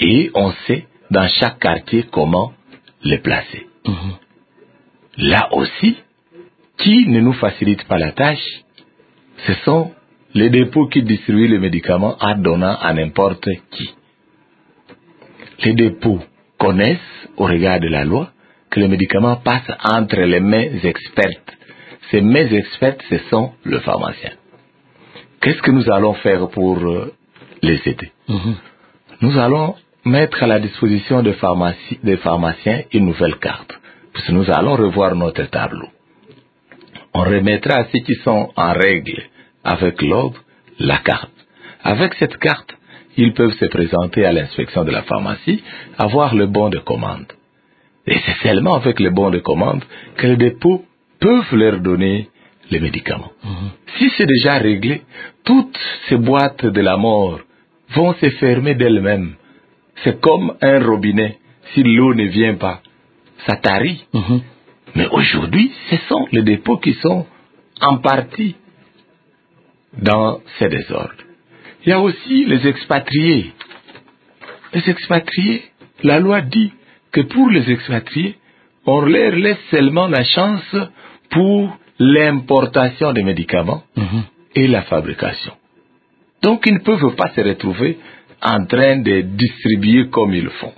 Et on sait dans chaque quartier comment les placer. Là aussi, qui ne nous facilite pas la tâche, ce sont les dépôts qui distribuent les médicaments en donnant à n'importe qui. Les dépôts connaissent, au regard de la loi, que le médicament passe entre les mains expertes. Ces mains expertes, ce sont le pharmacien. Qu'est-ce que nous allons faire pour les aider? Nous allons mettre à la disposition des pharmaciens une nouvelle carte. Parce que nous allons revoir notre tableau. On remettra à ceux qui sont en règle avec l'ordre la carte. Avec cette carte, ils peuvent se présenter à l'inspection de la pharmacie, avoir le bon de commande. Et c'est seulement avec le bon de commande que les dépôts peuvent leur donner les médicaments. Si c'est déjà réglé, toutes ces boîtes de la mort vont se fermer d'elles-mêmes. C'est comme un robinet. Si l'eau ne vient pas, ça tarit. Mais aujourd'hui, ce sont les dépôts qui sont en partie dans ces désordres. Il y a aussi les expatriés. Les expatriés, la loi dit que pour les expatriés, on leur laisse seulement la chance pour l'importation des médicaments et la fabrication. Donc ils ne peuvent pas se retrouver en train de distribuer comme ils le font.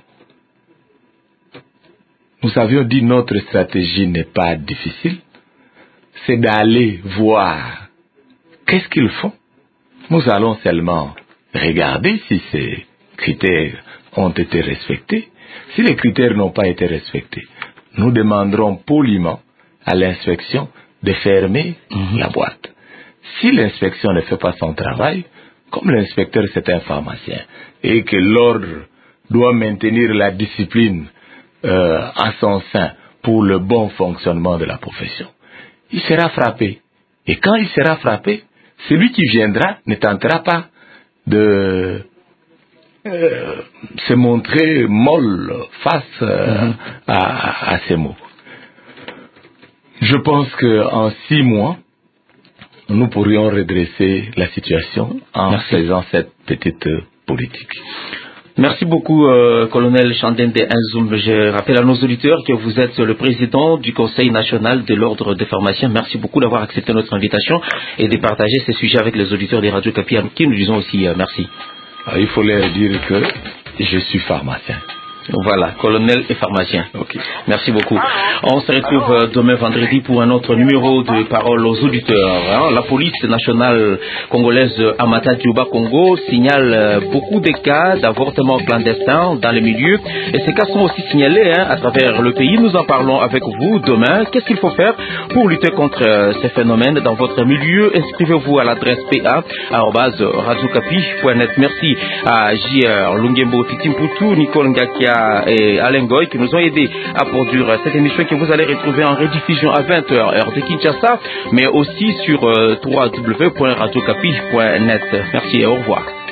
Nous avions dit notre stratégie n'est pas difficile, c'est d'aller voir qu'est-ce qu'ils font. Nous allons seulement regarder si ces critères ont été respectés. Si les critères n'ont pas été respectés, nous demanderons poliment à l'inspection de fermer la boîte. Si l'inspection ne fait pas son travail, comme l'inspecteur c'est un pharmacien, et que l'ordre doit maintenir la discipline à son sein pour le bon fonctionnement de la profession, il sera frappé. Et quand il sera frappé, celui qui viendra ne tentera pas de se montrer molle face à ces mots. Je pense qu'en 6 mois, nous pourrions redresser la situation en faisant cette petite politique. Merci beaucoup, colonel Chandende Nzoum. Je rappelle à nos auditeurs que vous êtes le président du Conseil national de l'ordre des pharmaciens. Merci beaucoup d'avoir accepté notre invitation et de partager ces sujets avec les auditeurs des radios Kapi, qui nous disons aussi merci. Il faut leur dire que je suis pharmacien. Voilà, colonel et pharmacien. Merci beaucoup. On se retrouve demain vendredi pour un autre numéro de Parole aux auditeurs. La police nationale congolaise Amata Dioba Congo signale beaucoup de cas d'avortement clandestin dans les milieux. Et ces cas sont aussi signalés à travers le pays. Nous en parlons avec vous demain. Qu'est-ce qu'il faut faire pour lutter contre ces phénomènes dans votre milieu? Inscrivez-vous à l'adresse pa@radiocapi.net. Merci à JR Lungembo, Titimputu, Nicole Ngakia et Alain Goy qui nous ont aidés à produire cette émission que vous allez retrouver en rediffusion à 20h heure de Kinshasa, mais aussi sur www.radiocapi.net. Merci et au revoir.